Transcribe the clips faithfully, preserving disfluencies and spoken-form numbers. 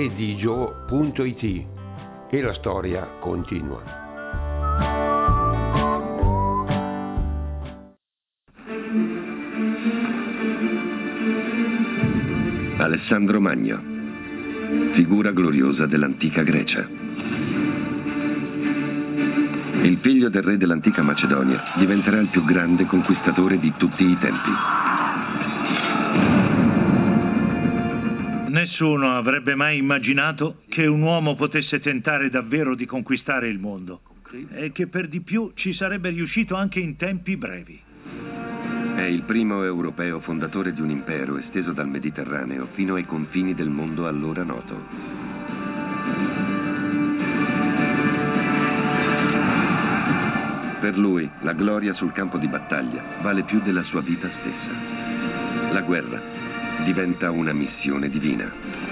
redigio punto it e la storia continua. Alessandro Magno, figura gloriosa dell'antica Grecia. Il figlio del re dell'antica Macedonia diventerà il più grande conquistatore di tutti i tempi. Nessuno avrebbe mai immaginato che un uomo potesse tentare davvero di conquistare il mondo e che per di più ci sarebbe riuscito anche in tempi brevi. È il primo europeo fondatore di un impero esteso dal Mediterraneo fino ai confini del mondo allora noto. Per lui, la gloria sul campo di battaglia vale più della sua vita stessa. La guerra diventa una missione divina.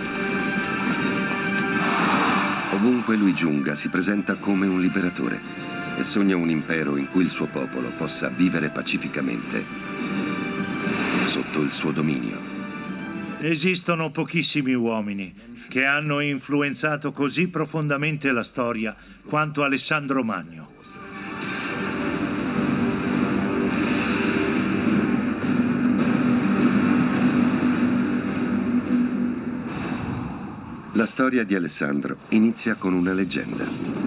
Ovunque lui giunga si presenta come un liberatore e sogna un impero in cui il suo popolo possa vivere pacificamente sotto il suo dominio. Esistono pochissimi uomini che hanno influenzato così profondamente la storia quanto Alessandro Magno. La storia di Alessandro inizia con una leggenda.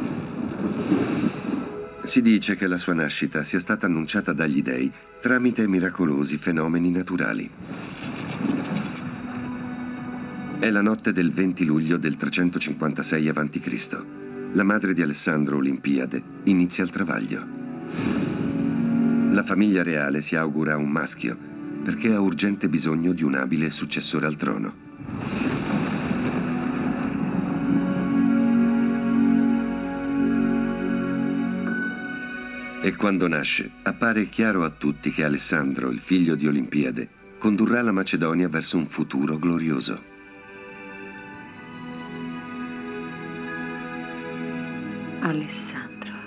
Si dice che la sua nascita sia stata annunciata dagli dei tramite miracolosi fenomeni naturali. È la notte del venti luglio del trecentocinquantasei avanti Cristo La madre di Alessandro, Olimpiade, inizia il travaglio. La famiglia reale si augura un maschio perché ha urgente bisogno di un abile successore al trono. E quando nasce, appare chiaro a tutti che Alessandro, il figlio di Olimpiade, condurrà la Macedonia verso un futuro glorioso. Alessandro,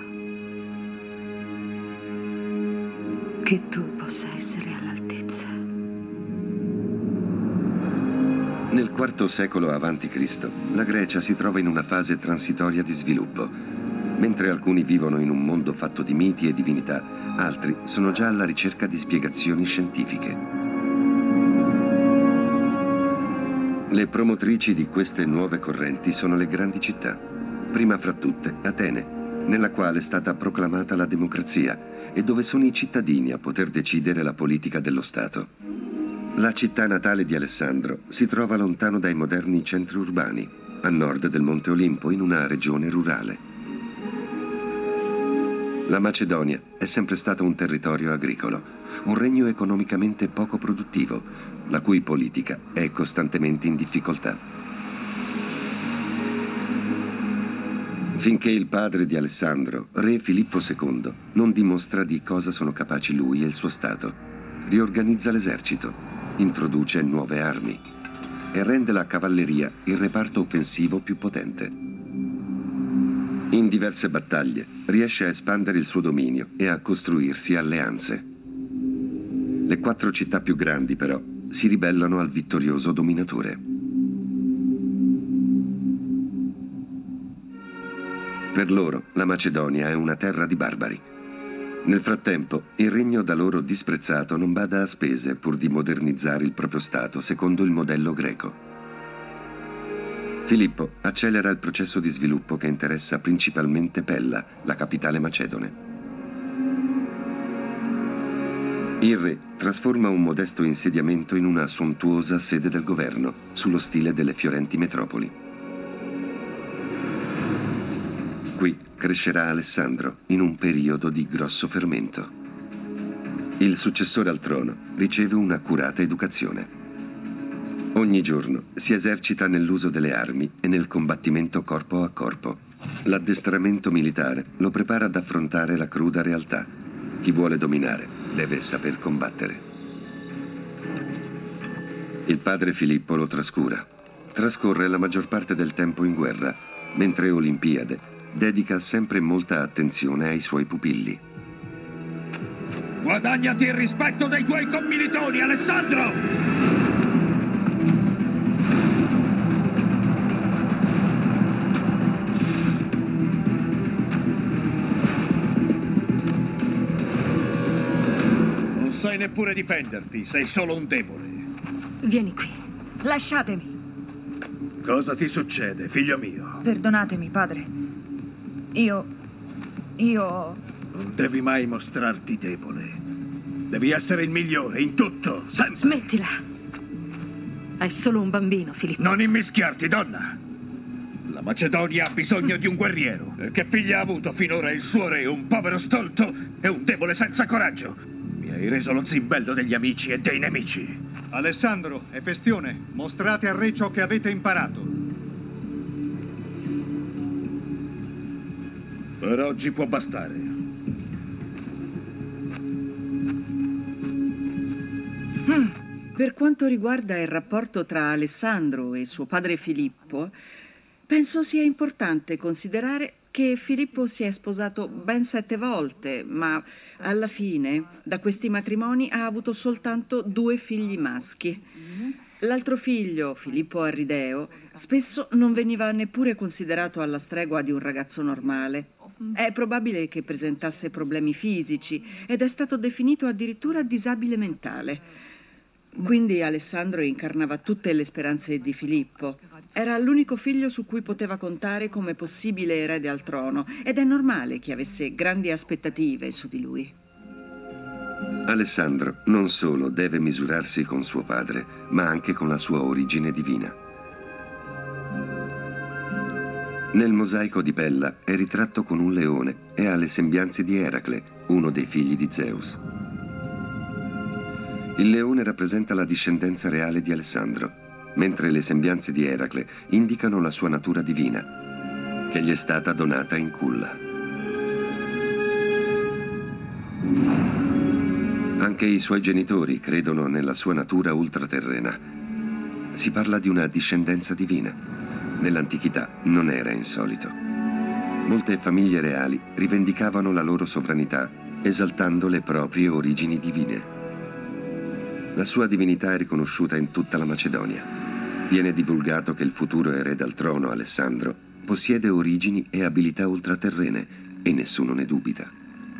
che tu possa essere all'altezza. Nel quarto secolo avanti Cristo, la Grecia si trova in una fase transitoria di sviluppo. Mentre alcuni vivono in un mondo fatto di miti e divinità, altri sono già alla ricerca di spiegazioni scientifiche. Le promotrici di queste nuove correnti sono le grandi città, prima fra tutte Atene, nella quale è stata proclamata la democrazia e dove sono i cittadini a poter decidere la politica dello Stato. La città natale di Alessandro si trova lontano dai moderni centri urbani, a nord del Monte Olimpo, in una regione rurale. La Macedonia è sempre stata un territorio agricolo, un regno economicamente poco produttivo, la cui politica è costantemente in difficoltà. Finché il padre di Alessandro, re Filippo secondo, non dimostra di cosa sono capaci lui e il suo Stato, riorganizza l'esercito, introduce nuove armi e rende la cavalleria il reparto offensivo più potente. In diverse battaglie riesce a espandere il suo dominio e a costruirsi alleanze. Le quattro città più grandi, però, si ribellano al vittorioso dominatore. Per loro, la Macedonia è una terra di barbari. Nel frattempo, il regno da loro disprezzato non bada a spese pur di modernizzare il proprio Stato secondo il modello greco. Filippo accelera il processo di sviluppo che interessa principalmente Pella, la capitale macedone. Il re trasforma un modesto insediamento in una sontuosa sede del governo, sullo stile delle fiorenti metropoli. Qui crescerà Alessandro, in un periodo di grosso fermento. Il successore al trono riceve un'accurata educazione. Ogni giorno si esercita nell'uso delle armi e nel combattimento corpo a corpo. L'addestramento militare lo prepara ad affrontare la cruda realtà. Chi vuole dominare deve saper combattere. Il padre Filippo lo trascura. Trascorre la maggior parte del tempo in guerra, mentre Olimpiade dedica sempre molta attenzione ai suoi pupilli. Guadagnati il rispetto dei tuoi commilitoni, Alessandro! sai neppure difenderti, sei solo un debole. Vieni qui. Lasciatemi. Cosa ti succede, figlio mio? Perdonatemi, padre. Io... Io... Non devi mai mostrarti debole. Devi essere il migliore in tutto, sempre. Smettila. È solo un bambino, Filippo. Non immischiarti, donna. La Macedonia ha bisogno di un guerriero. E che figlia ha avuto finora il suo re? Un povero stolto e un debole senza coraggio. Mi hai reso lo zimbello degli amici e dei nemici. Alessandro, Efestione, mostrate al re ciò che avete imparato. Per oggi può bastare. Mm. Per quanto riguarda il rapporto tra Alessandro e suo padre Filippo, penso sia importante considerare che Filippo si è sposato ben sette volte, ma alla fine da questi matrimoni ha avuto soltanto due figli maschi. L'altro figlio, Filippo Arrideo, spesso non veniva neppure considerato alla stregua di un ragazzo normale. È probabile che presentasse problemi fisici ed è stato definito addirittura disabile mentale. Quindi Alessandro incarnava tutte le speranze di Filippo. Era l'unico figlio su cui poteva contare come possibile erede al trono ed è normale che avesse grandi aspettative su di lui. Alessandro non solo deve misurarsi con suo padre, ma anche con la sua origine divina. Nel mosaico di Pella è ritratto con un leone e ha le sembianze di Eracle, uno dei figli di Zeus. Il leone rappresenta la discendenza reale di Alessandro, mentre le sembianze di Eracle indicano la sua natura divina, che gli è stata donata in culla. Anche i suoi genitori credono nella sua natura ultraterrena. Si parla di una discendenza divina. Nell'antichità non era insolito. Molte famiglie reali rivendicavano la loro sovranità, esaltando le proprie origini divine. La sua divinità è riconosciuta in tutta la Macedonia. Viene divulgato che il futuro erede al trono, Alessandro, possiede origini e abilità ultraterrene e nessuno ne dubita.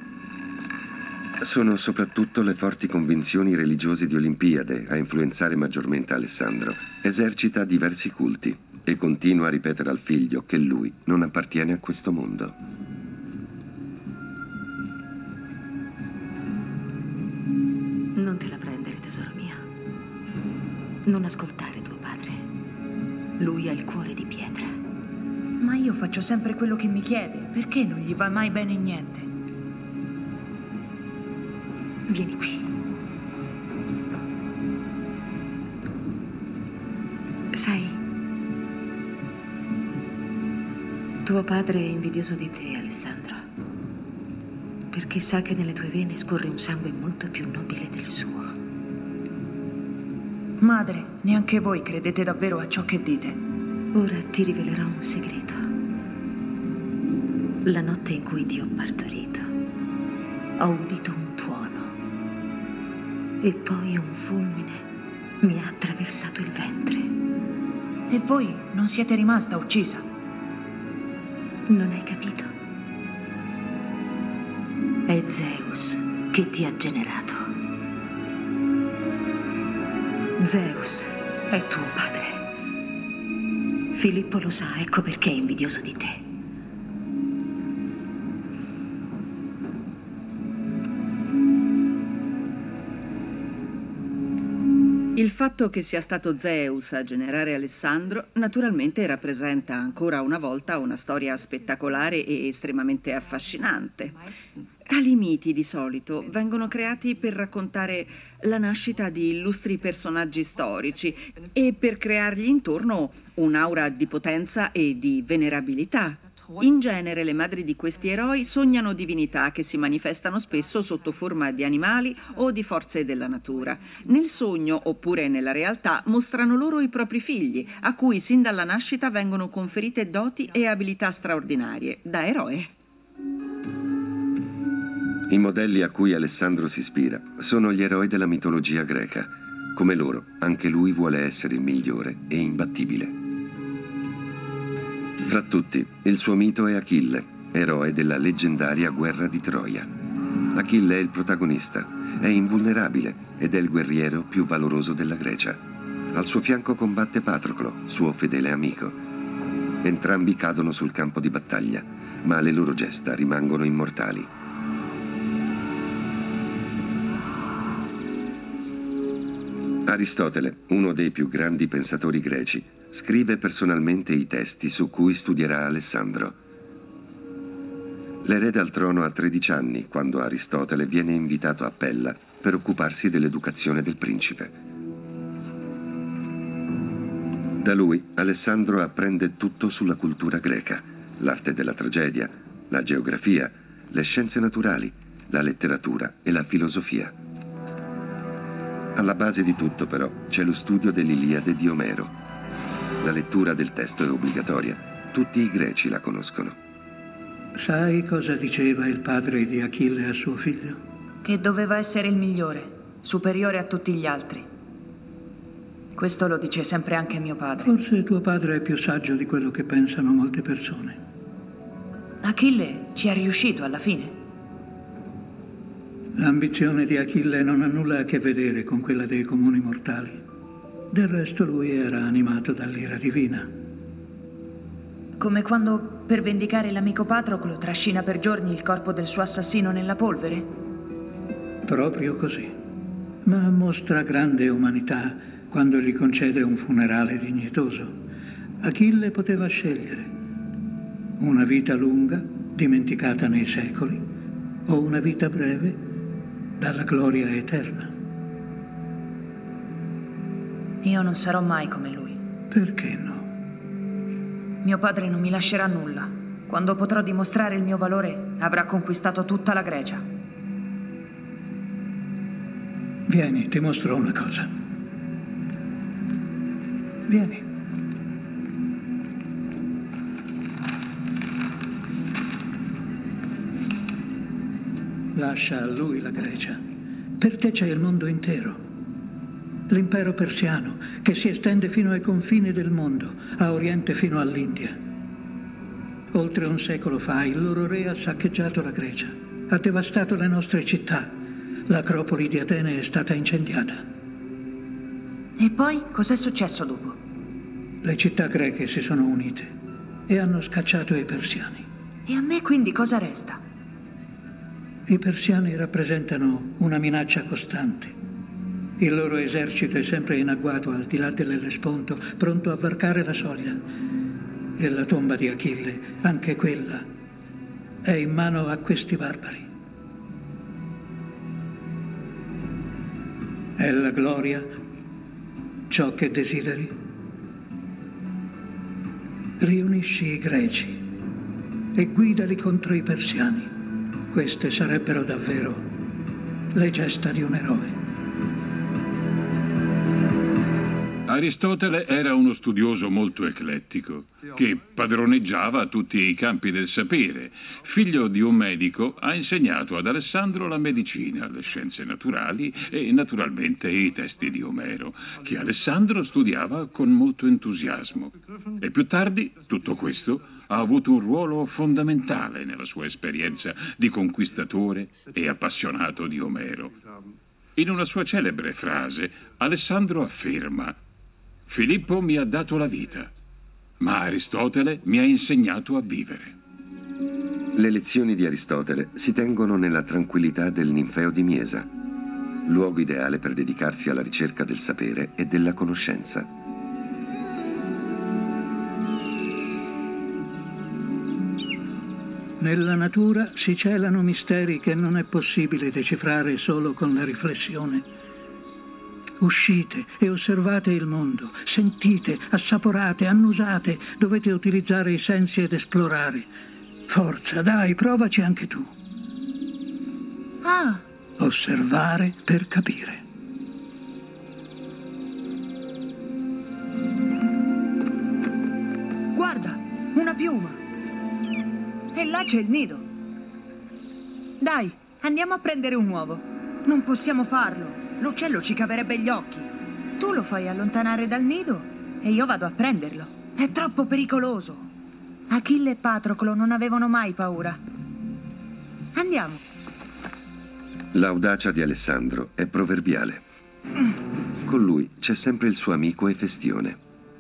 Sono soprattutto le forti convinzioni religiose di Olimpiade a influenzare maggiormente Alessandro. Esercita diversi culti e continua a ripetere al figlio che lui non appartiene a questo mondo. Non te la prendere, tesoro mio. Non ascoltare tuo padre. Lui ha il cuore di pietra. Ma io faccio sempre quello che mi chiede. Perché non gli va mai bene niente? Vieni qui. Sai, tuo padre è invidioso di te, Alessandro, perché sa che nelle tue vene scorre un sangue molto più nobile del suo. Madre, neanche voi credete davvero a ciò che dite. Ora ti rivelerò un segreto. La notte in cui ti ho partorito, ho udito un tuono e poi un fulmine mi ha attraversato il ventre. E voi non siete rimasta uccisa? Non hai capito? È Zeus che ti ha generato. Zeus è tuo padre. Filippo lo sa, ecco perché è invidioso di te. Il fatto che sia stato Zeus a generare Alessandro naturalmente rappresenta ancora una volta una storia spettacolare e estremamente affascinante. Tali miti di solito vengono creati per raccontare la nascita di illustri personaggi storici e per creargli intorno un'aura di potenza e di venerabilità. In genere le madri di questi eroi sognano divinità che si manifestano spesso sotto forma di animali o di forze della natura. Nel sogno oppure nella realtà mostrano loro i propri figli, a cui sin dalla nascita vengono conferite doti e abilità straordinarie, da eroe. I modelli a cui Alessandro si ispira sono gli eroi della mitologia greca. Come loro, anche lui vuole essere il migliore e imbattibile. Fra tutti, il suo mito è Achille, eroe della leggendaria guerra di Troia. Achille è il protagonista È invulnerabile ed è il guerriero più valoroso della Grecia. Al suo fianco combatte Patroclo, suo fedele amico. Entrambi cadono sul campo di battaglia, ma le loro gesta rimangono immortali. Aristotele, uno dei più grandi pensatori greci, scrive personalmente i testi su cui studierà Alessandro. L'erede al trono ha tredici anni quando Aristotele viene invitato a Pella per occuparsi dell'educazione del principe. Da lui Alessandro apprende tutto sulla cultura greca, l'arte della tragedia, la geografia, le scienze naturali, la letteratura e la filosofia. Alla base di tutto, però, c'è lo studio dell'Iliade di Omero. La lettura del testo è obbligatoria. Tutti i greci la conoscono. Sai cosa diceva il padre di Achille a suo figlio? Che doveva essere il migliore, superiore a tutti gli altri. Questo lo dice sempre anche mio padre. Forse tuo padre è più saggio di quello che pensano molte persone. Achille ci è riuscito alla fine. L'ambizione di Achille non ha nulla a che vedere con quella dei comuni mortali. Del resto lui era animato dall'ira divina. Come quando, per vendicare l'amico Patroclo, trascina per giorni il corpo del suo assassino nella polvere? Proprio così. Ma mostra grande umanità quando gli concede un funerale dignitoso. Achille poteva scegliere una vita lunga, dimenticata nei secoli, o una vita breve, dalla gloria eterna. Io non sarò mai come lui. Perché no? Mio padre non mi lascerà nulla. Quando potrò dimostrare il mio valore, avrà conquistato tutta la Grecia. Vieni, ti mostro una cosa. Vieni. Lascia a lui la Grecia. Per te c'è il mondo intero. L'impero persiano, che si estende fino ai confini del mondo, a oriente fino all'India. Oltre un secolo fa il loro re ha saccheggiato la Grecia, ha devastato le nostre città. L'Acropoli di Atene è stata incendiata. E poi cos'è successo dopo? Le città greche si sono unite e hanno scacciato i persiani. E a me quindi cosa resta? I persiani rappresentano una minaccia costante. Il loro esercito è sempre in agguato al di là dell'Ellesponto, pronto a varcare la soglia. E la tomba di Achille, anche quella, è in mano a questi barbari. È la gloria ciò che desideri? Riunisci i greci e guidali contro i persiani. Queste sarebbero davvero le gesta di un eroe. Aristotele era uno studioso molto eclettico, che padroneggiava tutti i campi del sapere. Figlio di un medico, ha insegnato ad Alessandro la medicina, le scienze naturali e naturalmente i testi di Omero, che Alessandro studiava con molto entusiasmo. E più tardi, tutto questo ha avuto un ruolo fondamentale nella sua esperienza di conquistatore e appassionato di Omero. In una sua celebre frase, Alessandro afferma: Filippo mi ha dato la vita, ma Aristotele mi ha insegnato a vivere. Le lezioni di Aristotele si tengono nella tranquillità del Ninfeo di Miesa, luogo ideale per dedicarsi alla ricerca del sapere e della conoscenza. Nella natura si celano misteri che non è possibile decifrare solo con la riflessione. Uscite e osservate il mondo, sentite, assaporate, annusate, dovete utilizzare i sensi ed esplorare. Forza, dai, provaci anche tu. Ah! Osservare per capire. Guarda, una piuma. E là c'è il nido. Dai, andiamo a prendere un uovo. Non possiamo farlo. L'uccello ci caverebbe gli occhi. Tu lo fai allontanare dal nido e io vado a prenderlo. È troppo pericoloso. Achille e Patroclo non avevano mai paura. Andiamo. L'audacia di Alessandro è proverbiale. Con lui c'è sempre il suo amico Efestione.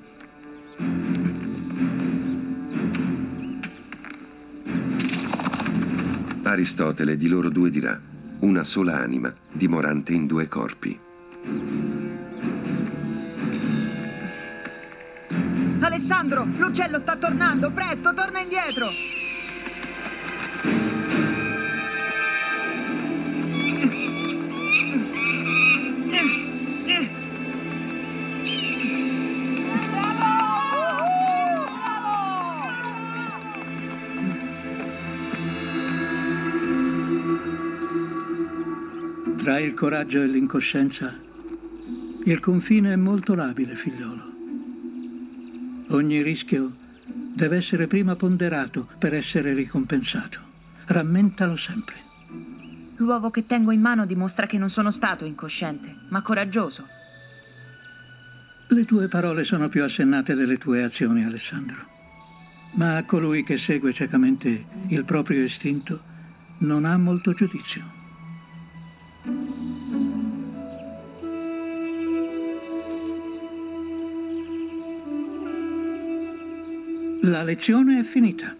Aristotele di loro due dirà: una sola anima, dimorante in due corpi. Alessandro, l'uccello sta tornando, presto, torna indietro! Tra il coraggio e l'incoscienza, il confine è molto labile, figliolo. Ogni rischio deve essere prima ponderato per essere ricompensato. Rammentalo sempre. L'uovo che tengo in mano dimostra che non sono stato incosciente, ma coraggioso. Le tue parole sono più assennate delle tue azioni, Alessandro. Ma colui che segue ciecamente il proprio istinto non ha molto giudizio. La lezione è finita.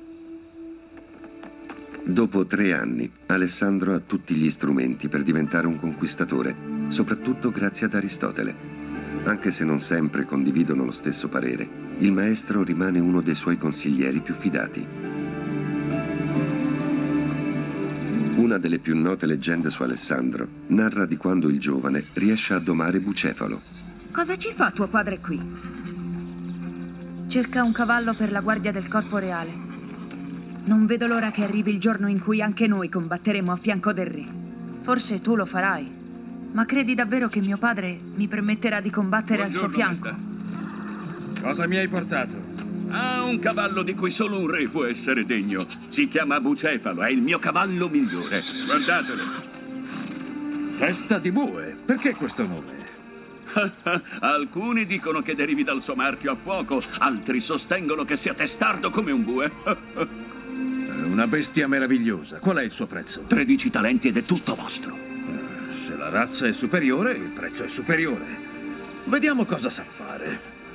Dopo tre anni, Alessandro ha tutti gli strumenti per diventare un conquistatore, soprattutto grazie ad Aristotele. Anche se non sempre condividono lo stesso parere, il maestro rimane uno dei suoi consiglieri più fidati. Una delle più note leggende su Alessandro narra di quando il giovane riesce a domare Bucefalo. Cosa ci fa tuo padre qui? Cerca un cavallo per la guardia del corpo reale. Non vedo l'ora che arrivi il giorno in cui anche noi combatteremo a fianco del re. Forse tu lo farai, ma credi davvero che mio padre mi permetterà di combattere Buongiorno, al suo fianco? Maestà. Cosa mi hai portato? Ah, un cavallo di cui solo un re può essere degno. Si chiama Bucefalo, è il mio cavallo migliore. Guardatelo. Testa di bue. Perché questo nome? Alcuni dicono che derivi dal suo marchio a fuoco, altri sostengono che sia testardo come un bue. Una bestia meravigliosa. Qual è il suo prezzo? tredici talenti ed è tutto vostro. Se la razza è superiore, il prezzo è superiore. Vediamo cosa sa fare.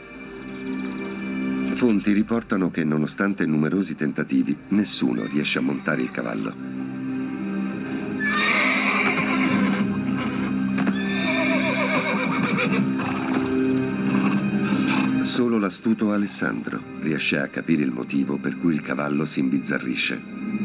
Fonti riportano che nonostante numerosi tentativi, nessuno riesce a montare il cavallo. Solo l'astuto Alessandro riesce a capire il motivo per cui il cavallo si imbizzarrisce.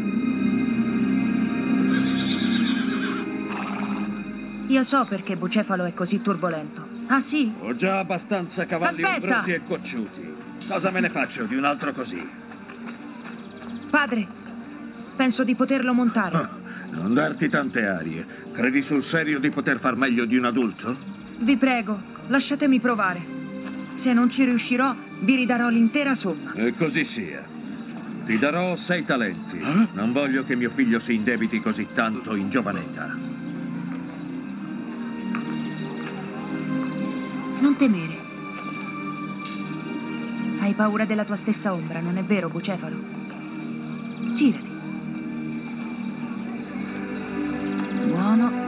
Io so perché Bucefalo è così turbolento. Ah, sì? Ho già abbastanza cavalli Aspetta! ombrosi e cocciuti. Cosa me ne faccio di un altro così? Padre, penso di poterlo montare. Ah, non darti tante arie. Credi sul serio di poter far meglio di un adulto? Vi prego, lasciatemi provare. Se non ci riuscirò, vi ridarò l'intera somma. E così sia. Ti darò sei talenti. Eh? Non voglio che mio figlio si indebiti così tanto in giovane età. Non temere. Hai paura della tua stessa ombra, non è vero, Bucefalo? Girati. Buono.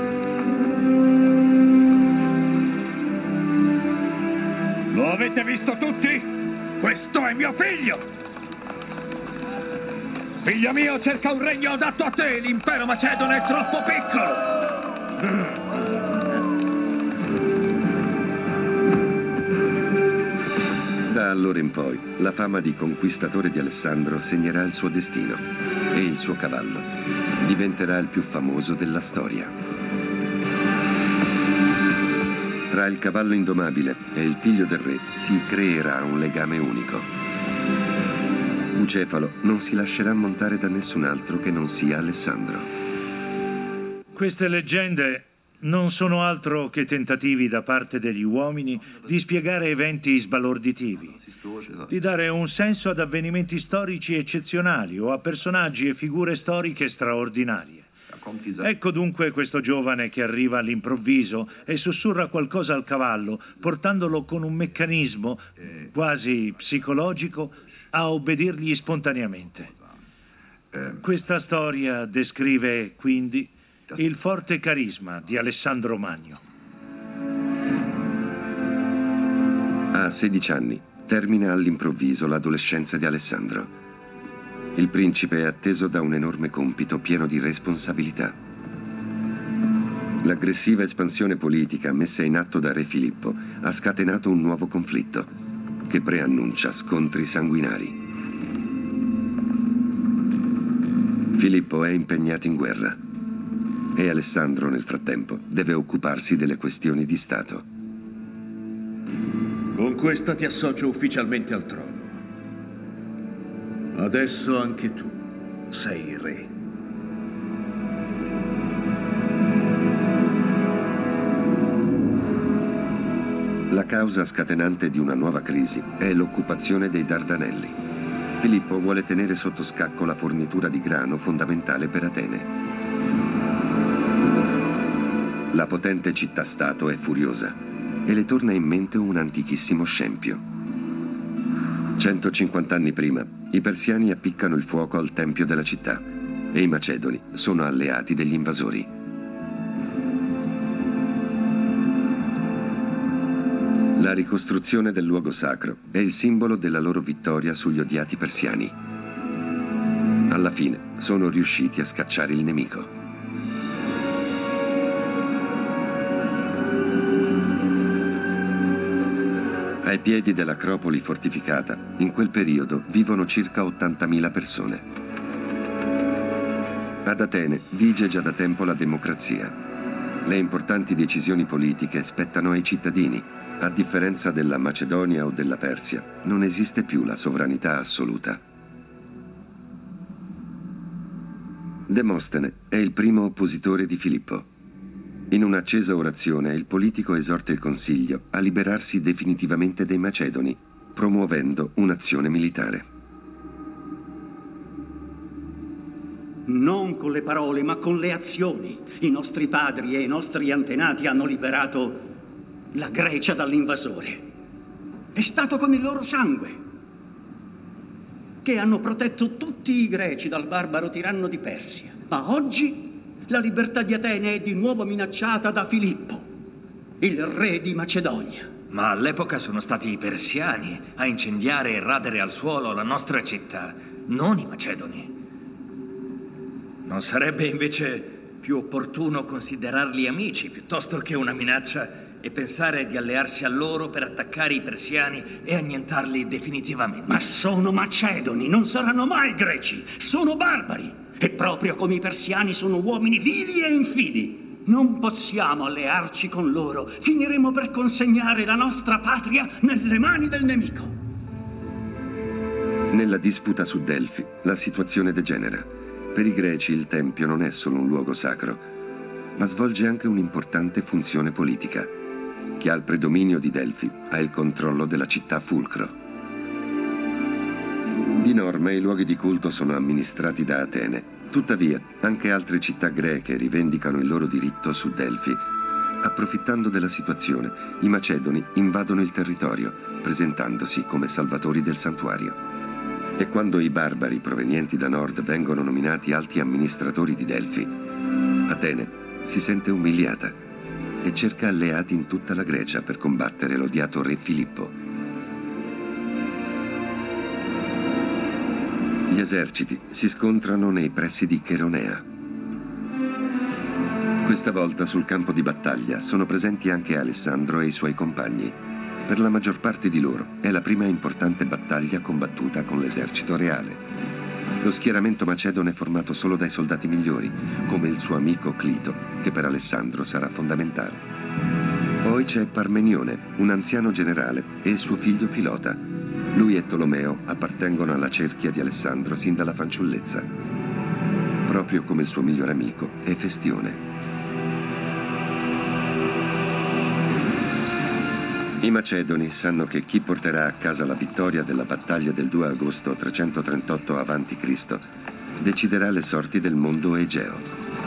Lo avete visto tutti? Questo è mio figlio! Figlio mio, cerca un regno adatto a te! L'impero macedone è troppo piccolo! Da allora in poi, la fama di conquistatore di Alessandro segnerà il suo destino e il suo cavallo diventerà il più famoso della storia. Tra il cavallo indomabile e il figlio del re si creerà un legame unico. Bucefalo non si lascerà montare da nessun altro che non sia Alessandro. Queste leggende non sono altro che tentativi da parte degli uomini di spiegare eventi sbalorditivi, di dare un senso ad avvenimenti storici eccezionali o a personaggi e figure storiche straordinarie. Ecco dunque questo giovane che arriva all'improvviso e sussurra qualcosa al cavallo, portandolo con un meccanismo quasi psicologico a obbedirgli spontaneamente. Questa storia descrive quindi il forte carisma di Alessandro Magno. A sedici anni termina all'improvviso l'adolescenza di Alessandro. Il principe è atteso da un enorme compito pieno di responsabilità. L'aggressiva espansione politica messa in atto da Re Filippo ha scatenato un nuovo conflitto che preannuncia scontri sanguinari. Filippo è impegnato in guerra e Alessandro, nel frattempo, deve occuparsi delle questioni di Stato. Con questa ti associo ufficialmente al trono. Adesso anche tu sei il re. La causa scatenante di una nuova crisi è l'occupazione dei Dardanelli. Filippo vuole tenere sotto scacco la fornitura di grano fondamentale per Atene. La potente città-stato è furiosa e le torna in mente un antichissimo scempio. centocinquanta anni prima, i persiani appiccano il fuoco al tempio della città e i macedoni sono alleati degli invasori. La ricostruzione del luogo sacro è il simbolo della loro vittoria sugli odiati persiani. Alla fine sono riusciti a scacciare il nemico. Ai piedi dell'Acropoli fortificata, in quel periodo vivono circa ottantamila persone. Ad Atene vige già da tempo la democrazia. Le importanti decisioni politiche spettano ai cittadini. A differenza della Macedonia o della Persia, non esiste più la sovranità assoluta. Demostene è il primo oppositore di Filippo. In un'accesa orazione, il politico esorta il Consiglio a liberarsi definitivamente dei Macedoni, promuovendo un'azione militare. Non con le parole, ma con le azioni. I nostri padri e i nostri antenati hanno liberato la Grecia dall'invasore. È stato con il loro sangue che hanno protetto tutti i greci dal barbaro tiranno di Persia. Ma oggi la libertà di Atene è di nuovo minacciata da Filippo, il re di Macedonia. Ma all'epoca sono stati i persiani a incendiare e radere al suolo la nostra città, non i macedoni. Non sarebbe invece più opportuno considerarli amici piuttosto che una minaccia e pensare di allearsi a loro per attaccare i persiani e annientarli definitivamente? Ma sono macedoni, non saranno mai greci, sono barbari. E proprio come i persiani sono uomini vili e infidi. Non possiamo allearci con loro, finiremo per consegnare la nostra patria nelle mani del nemico. Nella disputa su Delfi, la situazione degenera. Per i greci il tempio non è solo un luogo sacro, ma svolge anche un'importante funzione politica. Chi ha il predominio di Delfi ha il controllo della città fulcro. Di norma i luoghi di culto sono amministrati da Atene. Tuttavia, anche altre città greche rivendicano il loro diritto su Delfi. Approfittando della situazione, i Macedoni invadono il territorio, presentandosi come salvatori del santuario. E quando i barbari provenienti da nord vengono nominati alti amministratori di Delfi, Atene si sente umiliata e cerca alleati in tutta la Grecia per combattere l'odiato re Filippo. Gli eserciti si scontrano nei pressi di Cheronea. Questa volta sul campo di battaglia sono presenti anche Alessandro e i suoi compagni. Per la maggior parte di loro è la prima importante battaglia combattuta con l'esercito reale. Lo schieramento macedone è formato solo dai soldati migliori, come il suo amico Clito, che per Alessandro sarà fondamentale. Poi c'è Parmenione, un anziano generale, e il suo figlio Filota. Lui e Tolomeo appartengono alla cerchia di Alessandro sin dalla fanciullezza, proprio come il suo migliore amico Efestione. I Macedoni sanno che chi porterà a casa la vittoria della battaglia del due agosto trecentotrentotto avanti Cristo deciderà le sorti del mondo egeo.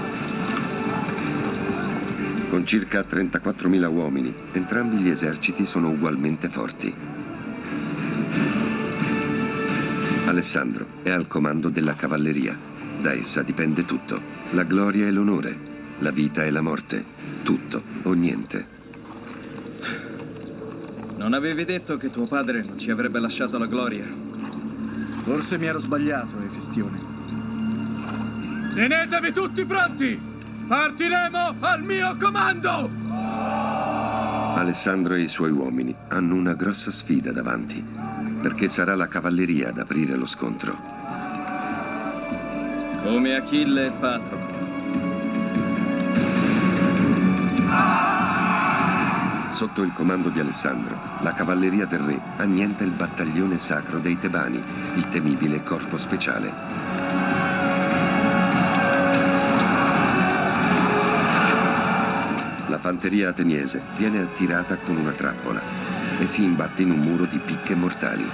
Con circa trentaquattromila uomini, entrambi gli eserciti sono ugualmente forti. Alessandro è al comando della cavalleria. Da essa dipende tutto, la gloria e l'onore. la vita e la morte, tutto o niente. Non avevi detto che tuo padre non ci avrebbe lasciato la gloria? Forse mi ero sbagliato, Efestione. Tenetevi tutti pronti! Partiremo al mio comando! Alessandro e i suoi uomini hanno una grossa sfida davanti, perché sarà la cavalleria ad aprire lo scontro. Come Achille e Patroclo. Sotto il comando di Alessandro, la cavalleria del re annienta il battaglione sacro dei Tebani, il temibile corpo speciale. La fanteria ateniese viene attirata con una trappola e si imbatte in un muro di picche mortali.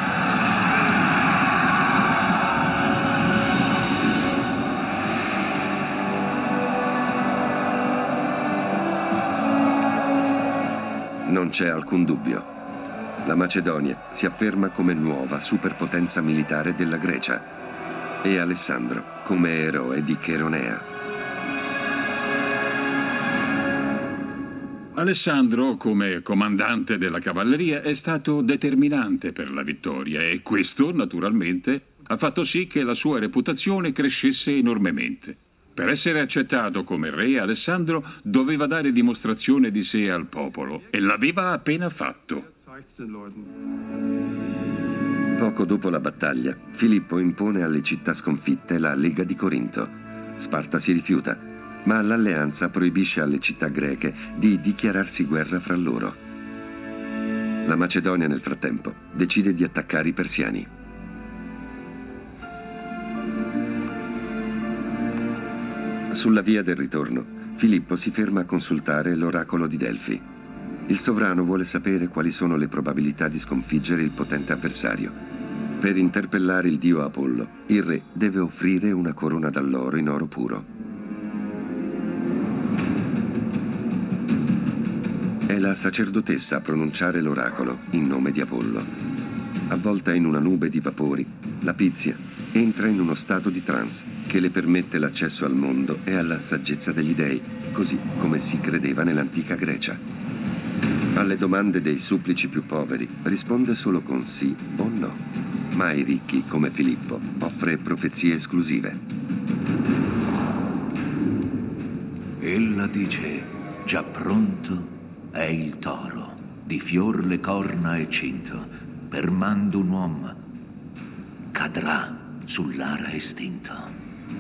Non c'è alcun dubbio. La Macedonia si afferma come nuova superpotenza militare della Grecia e Alessandro come eroe di Cheronea. Alessandro, come comandante della cavalleria, è stato determinante per la vittoria e questo, naturalmente, ha fatto sì che la sua reputazione crescesse enormemente. Per essere accettato come re, Alessandro doveva dare dimostrazione di sé al popolo e l'aveva appena fatto. Poco dopo la battaglia, Filippo impone alle città sconfitte la Lega di Corinto. Sparta si rifiuta, ma l'alleanza proibisce alle città greche di dichiararsi guerra fra loro. La Macedonia, nel frattempo, decide di attaccare i persiani. Sulla via del ritorno, Filippo si ferma a consultare l'oracolo di Delfi. Il sovrano vuole sapere quali sono le probabilità di sconfiggere il potente avversario. Per interpellare il dio Apollo, il re deve offrire una corona d'alloro in oro puro. È la sacerdotessa a pronunciare l'oracolo in nome di Apollo. Avvolta in una nube di vapori, la Pizia entra in uno stato di trance che le permette l'accesso al mondo e alla saggezza degli dei, così come si credeva nell'antica Grecia. Alle domande dei supplici più poveri risponde solo con sì o no, ma ai ricchi, come Filippo, offre profezie esclusive. Ella dice, già pronto è il toro, di fior le corna e cinto, per mando un uomo, cadrà sull'ara estinto.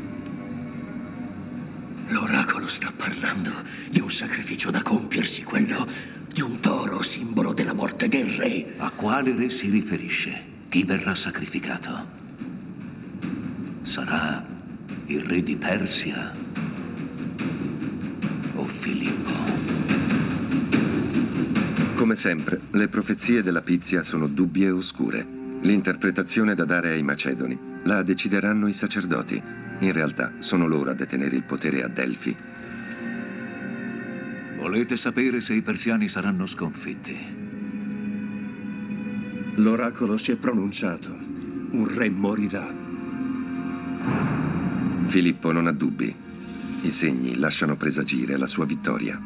L'oracolo sta parlando di un sacrificio da compiersi, quello di un toro, simbolo della morte del re. A quale re si riferisce? Chi verrà sacrificato? Sarà il re di Persia o Filippo? Come sempre, le profezie della Pizia sono dubbie e oscure. L'interpretazione da dare ai Macedoni la decideranno i sacerdoti. In realtà sono loro a detenere il potere a Delfi. Volete sapere se i persiani saranno sconfitti? L'oracolo si è pronunciato. Un re morirà. Filippo non ha dubbi. I segni lasciano presagire la sua vittoria.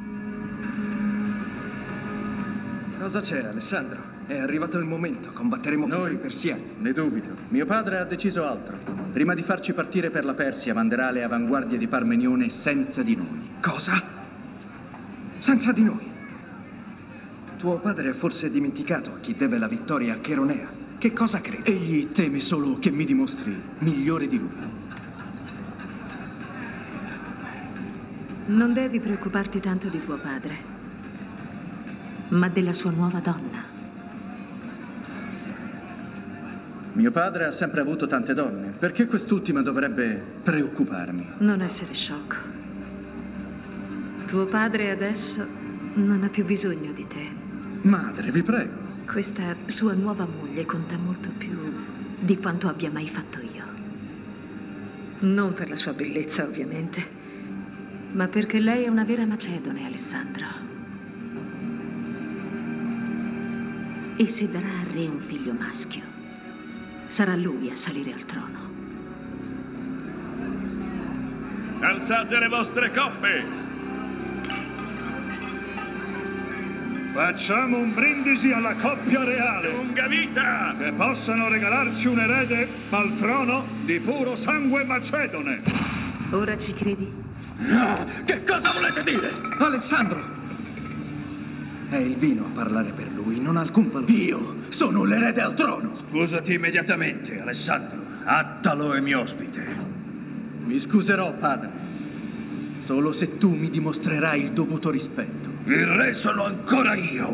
Cosa c'è, Alessandro? È arrivato il momento, combatteremo contro i persiani. Ne dubito. Mio padre ha deciso altro. Prima di farci partire per la Persia, manderà le avanguardie di Parmenione senza di noi. Cosa? Senza di noi? Tuo padre ha forse dimenticato a chi deve la vittoria a Cheronea. Che cosa crede? Egli teme solo che mi dimostri migliore di lui. Non devi preoccuparti tanto di tuo padre, ma della sua nuova donna. Mio padre ha sempre avuto tante donne. Perché quest'ultima dovrebbe preoccuparmi? Non essere sciocco. Tuo padre adesso non ha più bisogno di te. Madre, vi prego. Questa sua nuova moglie conta molto più di quanto abbia mai fatto io. Non per la sua bellezza, ovviamente, ma perché lei è una vera macedone, Alessandro. E se darà al re un figlio maschio, sarà lui a salire al trono. Alzate le vostre coppe! Facciamo un brindisi alla coppia reale. Lunga vita! Che possano regalarci un erede al trono di puro sangue macedone. Ora ci credi? No! Che cosa volete dire? Alessandro! È il vino a parlare per lui, non ha alcun valore. Io sono l'erede al trono! Scusati immediatamente, Alessandro. Attalo è mio ospite. Mi scuserò, padre. Solo se tu mi dimostrerai il dovuto rispetto. Il re sono ancora io.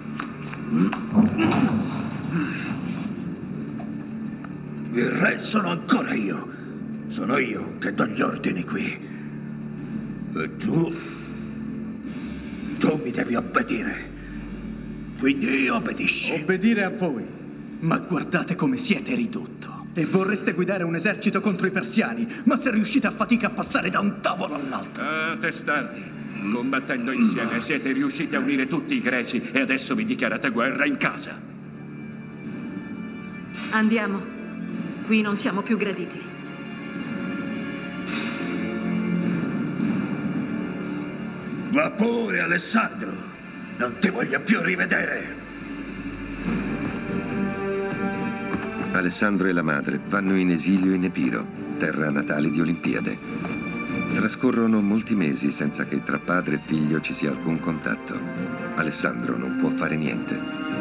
Il re sono ancora io. Sono io che do gli ordini qui. E tu... Tu mi devi obbedire. Quindi obbedisci. Obbedire a voi. Ma guardate come siete ridotto. E vorreste guidare un esercito contro i persiani, ma se riuscite a fatica a passare da un tavolo all'altro. Ah, testardi. Combattendo insieme siete riusciti a unire tutti i greci e adesso vi dichiarate guerra in casa. Andiamo. Qui non siamo più graditi. Va pure, Alessandro. Non ti voglio più rivedere. Alessandro e la madre vanno in esilio in Epiro, terra natale di Olimpiade. Trascorrono molti mesi senza che tra padre e figlio ci sia alcun contatto. Alessandro non può fare niente.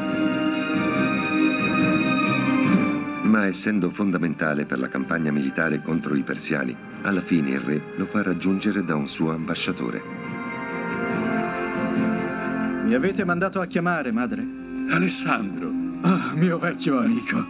Ma essendo fondamentale per la campagna militare contro i persiani, alla fine il re lo fa raggiungere da un suo ambasciatore. Mi avete mandato a chiamare, madre? Alessandro. Ah, mio vecchio amico.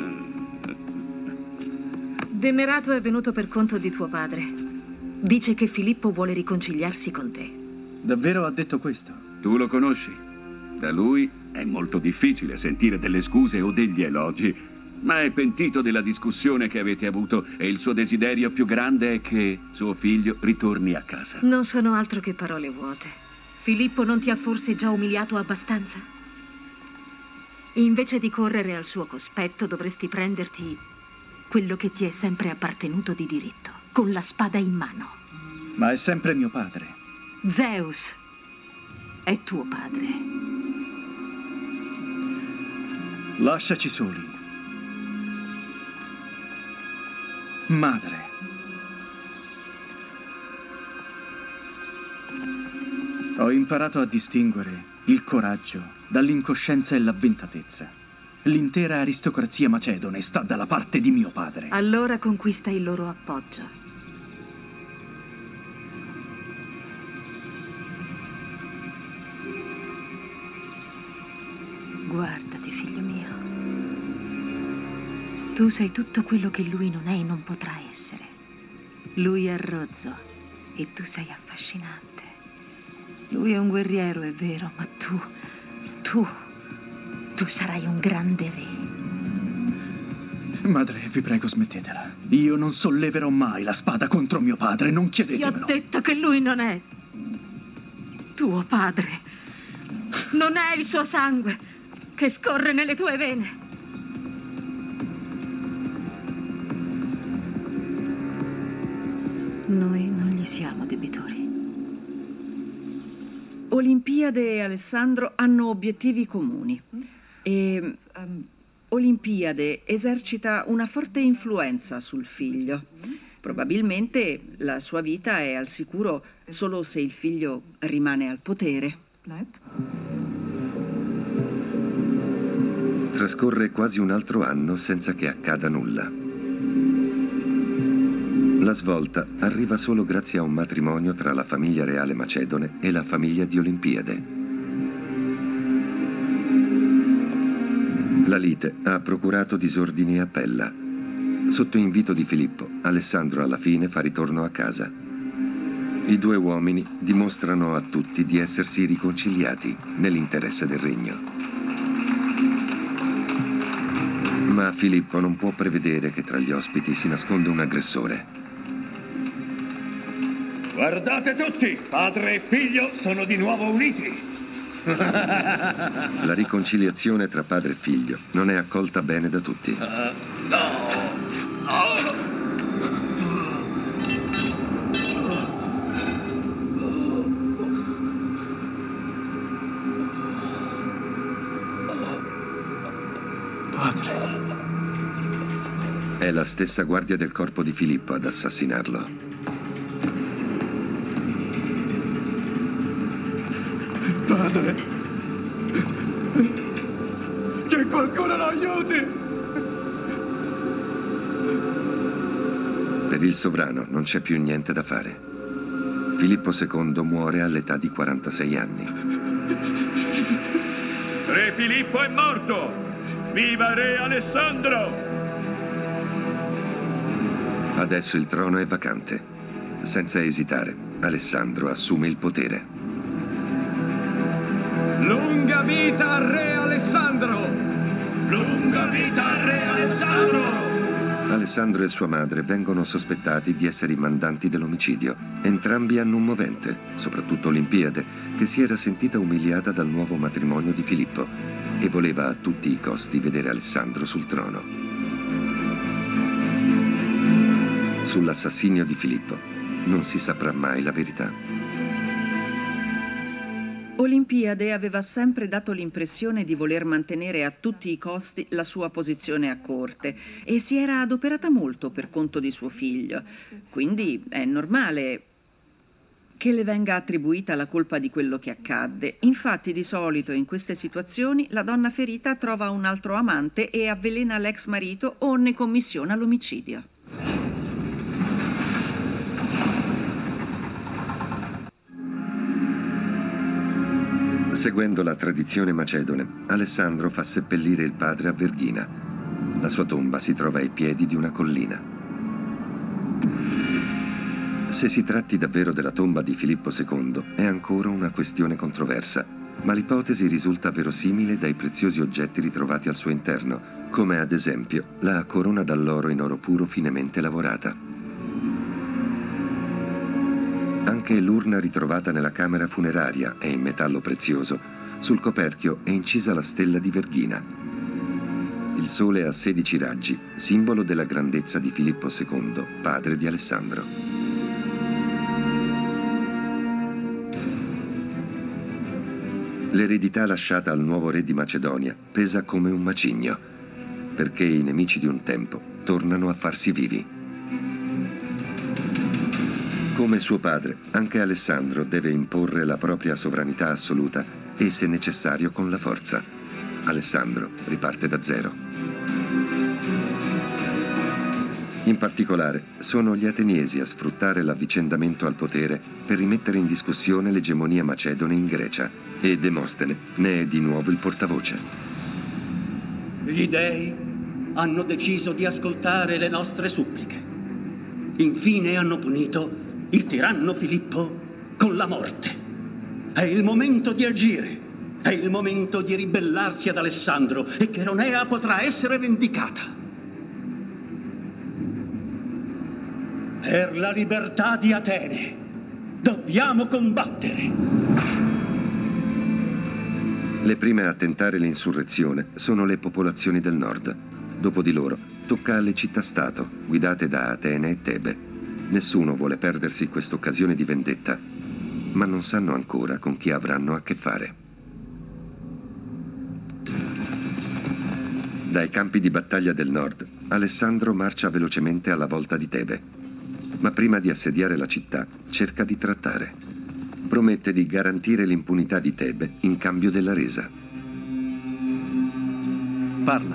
Demerato è venuto per conto di tuo padre. Dice che Filippo vuole riconciliarsi con te. Davvero ha detto questo? Tu lo conosci? Da lui è molto difficile sentire delle scuse o degli elogi, ma è pentito della discussione che avete avuto e il suo desiderio più grande è che suo figlio ritorni a casa. Non sono altro che parole vuote. Filippo non ti ha forse già umiliato abbastanza? Invece di correre al suo cospetto dovresti prenderti quello che ti è sempre appartenuto di diritto, con la spada in mano. Ma è sempre mio padre. Zeus è tuo padre. Lasciaci soli. Madre. Ho imparato a distinguere il coraggio dall'incoscienza e l'avventatezza. L'intera aristocrazia macedone sta dalla parte di mio padre. Allora conquista il loro appoggio. Guardati, figlio mio. Tu sei tutto quello che lui non è e non potrà essere. Lui è rozzo e tu sei affascinante. Lui è un guerriero, è vero, ma tu, tu... Tu sarai un grande re. Madre, vi prego, smettetela. Io non solleverò mai la spada contro mio padre, non chiedetemelo. Ti ho detto che lui non è tuo padre. Non è il suo sangue che scorre nelle tue vene. Noi non gli siamo debitori. Olimpiade e Alessandro hanno obiettivi comuni. E um, Olimpiade esercita una forte influenza sul figlio. Probabilmente la sua vita è al sicuro solo se il figlio rimane al potere. Trascorre quasi un altro anno senza che accada nulla. La svolta arriva solo grazie a un matrimonio tra la famiglia reale macedone e la famiglia di Olimpiade. La lite ha procurato disordini a Pella. Sotto invito di Filippo, Alessandro alla fine fa ritorno a casa. I due uomini dimostrano a tutti di essersi riconciliati nell'interesse del regno. Ma Filippo non può prevedere che tra gli ospiti si nasconde un aggressore. Guardate tutti, padre e figlio sono di nuovo uniti. La riconciliazione tra padre e figlio non è accolta bene da tutti. Uh, no! No! È la stessa guardia del corpo di Filippo ad assassinarlo. Padre! Che qualcuno lo aiuti! Per il sovrano non c'è più niente da fare. Filippo secondo muore all'età di quarantasei anni. Re Filippo è morto! Viva Re Alessandro! Adesso il trono è vacante. Senza esitare, Alessandro assume il potere. Lunga vita al Re Alessandro! Lunga vita al Re Alessandro! Alessandro e sua madre vengono sospettati di essere i mandanti dell'omicidio. Entrambi hanno un movente, soprattutto Olimpiade, che si era sentita umiliata dal nuovo matrimonio di Filippo e voleva a tutti i costi vedere Alessandro sul trono. Sull'assassinio di Filippo non si saprà mai la verità. Olimpiade aveva sempre dato l'impressione di voler mantenere a tutti i costi la sua posizione a corte e si era adoperata molto per conto di suo figlio. Quindi è normale che le venga attribuita la colpa di quello che accadde. Infatti di solito in queste situazioni la donna ferita trova un altro amante e avvelena l'ex marito o ne commissiona l'omicidio. Seguendo la tradizione macedone, Alessandro fa seppellire il padre a Verghina. La sua tomba si trova ai piedi di una collina. Se si tratti davvero della tomba di Filippo secondo è ancora una questione controversa, ma l'ipotesi risulta verosimile dai preziosi oggetti ritrovati al suo interno, come ad esempio la corona d'alloro in oro puro finemente lavorata. Anche l'urna ritrovata nella camera funeraria è in metallo prezioso. Sul coperchio è incisa la stella di Verghina. Il sole a sedici raggi, simbolo della grandezza di Filippo secondo, padre di Alessandro. L'eredità lasciata al nuovo re di Macedonia pesa come un macigno, perché i nemici di un tempo tornano a farsi vivi. Come suo padre, anche Alessandro deve imporre la propria sovranità assoluta e, se necessario, con la forza. Alessandro riparte da zero. In particolare, sono gli ateniesi a sfruttare l'avvicendamento al potere per rimettere in discussione l'egemonia macedone in Grecia, e Demostene ne è di nuovo il portavoce. Gli dei hanno deciso di ascoltare le nostre suppliche. Infine hanno punito il tiranno Filippo con la morte. È il momento di agire. È il momento di ribellarsi ad Alessandro e Cheronea potrà essere vendicata. Per la libertà di Atene dobbiamo combattere. Le prime a tentare l'insurrezione sono le popolazioni del nord. Dopo di loro tocca alle città-stato, guidate da Atene e Tebe. Nessuno vuole perdersi questa occasione di vendetta, ma non sanno ancora con chi avranno a che fare. Dai campi di battaglia del nord, Alessandro marcia velocemente alla volta di Tebe, ma prima di assediare la città cerca di trattare. Promette di garantire l'impunità di Tebe in cambio della resa. Parla.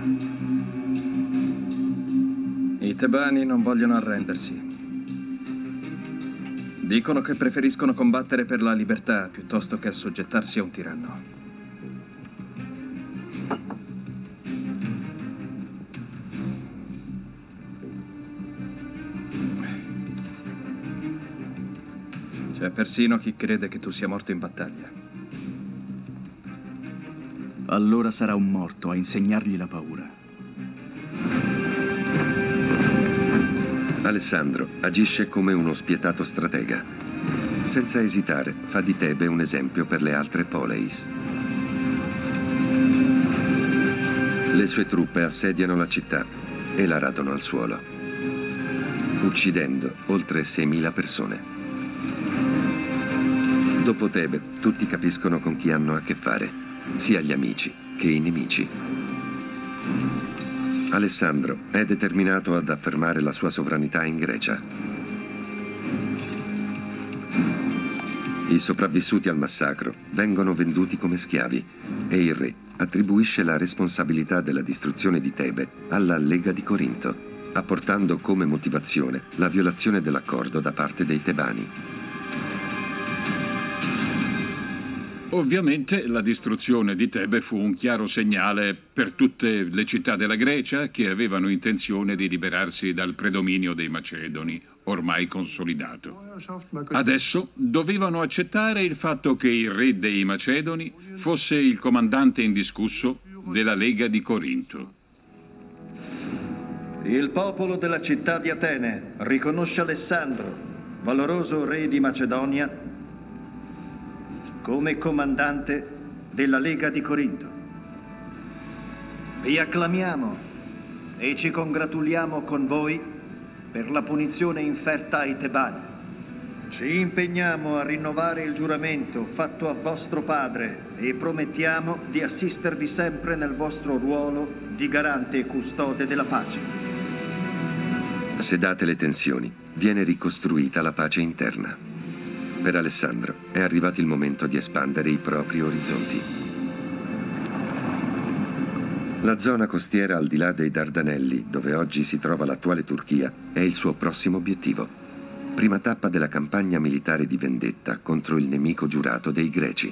I tebani non vogliono arrendersi. Dicono che preferiscono combattere per la libertà piuttosto che assoggettarsi a un tiranno. C'è persino chi crede che tu sia morto in battaglia. Allora sarà un morto a insegnargli la paura. Alessandro agisce come uno spietato stratega. Senza esitare, fa di Tebe un esempio per le altre poleis. Le sue truppe assediano la città e la radono al suolo, uccidendo oltre seimila persone. Dopo Tebe, tutti capiscono con chi hanno a che fare, sia gli amici che i nemici. Alessandro è determinato ad affermare la sua sovranità in Grecia. I sopravvissuti al massacro vengono venduti come schiavi e il re attribuisce la responsabilità della distruzione di Tebe alla Lega di Corinto, apportando come motivazione la violazione dell'accordo da parte dei tebani. Ovviamente la distruzione di Tebe fu un chiaro segnale per tutte le città della Grecia che avevano intenzione di liberarsi dal predominio dei Macedoni, ormai consolidato. Adesso dovevano accettare il fatto che il re dei Macedoni fosse il comandante indiscusso della Lega di Corinto. Il popolo della città di Atene riconosce Alessandro, valoroso re di Macedonia, come comandante della Lega di Corinto. Vi acclamiamo e ci congratuliamo con voi per la punizione inferta ai tebani. Ci impegniamo a rinnovare il giuramento fatto a vostro padre e promettiamo di assistervi sempre nel vostro ruolo di garante e custode della pace. Sedate le tensioni, viene ricostruita la pace interna. Per Alessandro è arrivato il momento di espandere i propri orizzonti. La zona costiera al di là dei Dardanelli, dove oggi si trova l'attuale Turchia, è il suo prossimo obiettivo. Prima tappa della campagna militare di vendetta contro il nemico giurato dei Greci.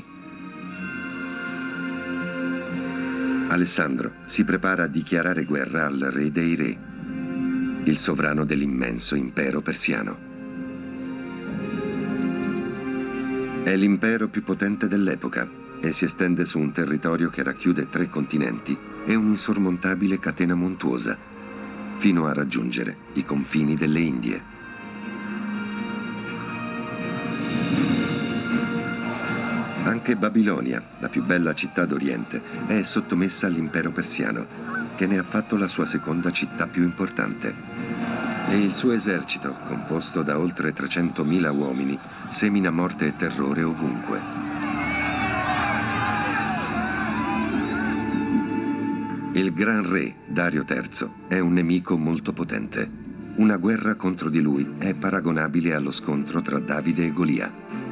Alessandro si prepara a dichiarare guerra al re dei re, il sovrano dell'immenso impero persiano. È l'impero più potente dell'epoca e si estende su un territorio che racchiude tre continenti e un'insormontabile catena montuosa, fino a raggiungere i confini delle Indie. Anche Babilonia, la più bella città d'Oriente, è sottomessa all'impero persiano, che ne ha fatto la sua seconda città più importante. E il suo esercito, composto da oltre trecentomila uomini, semina morte e terrore ovunque. Il gran re, Dario terzo, è un nemico molto potente. Una guerra contro di lui è paragonabile allo scontro tra Davide e Golia.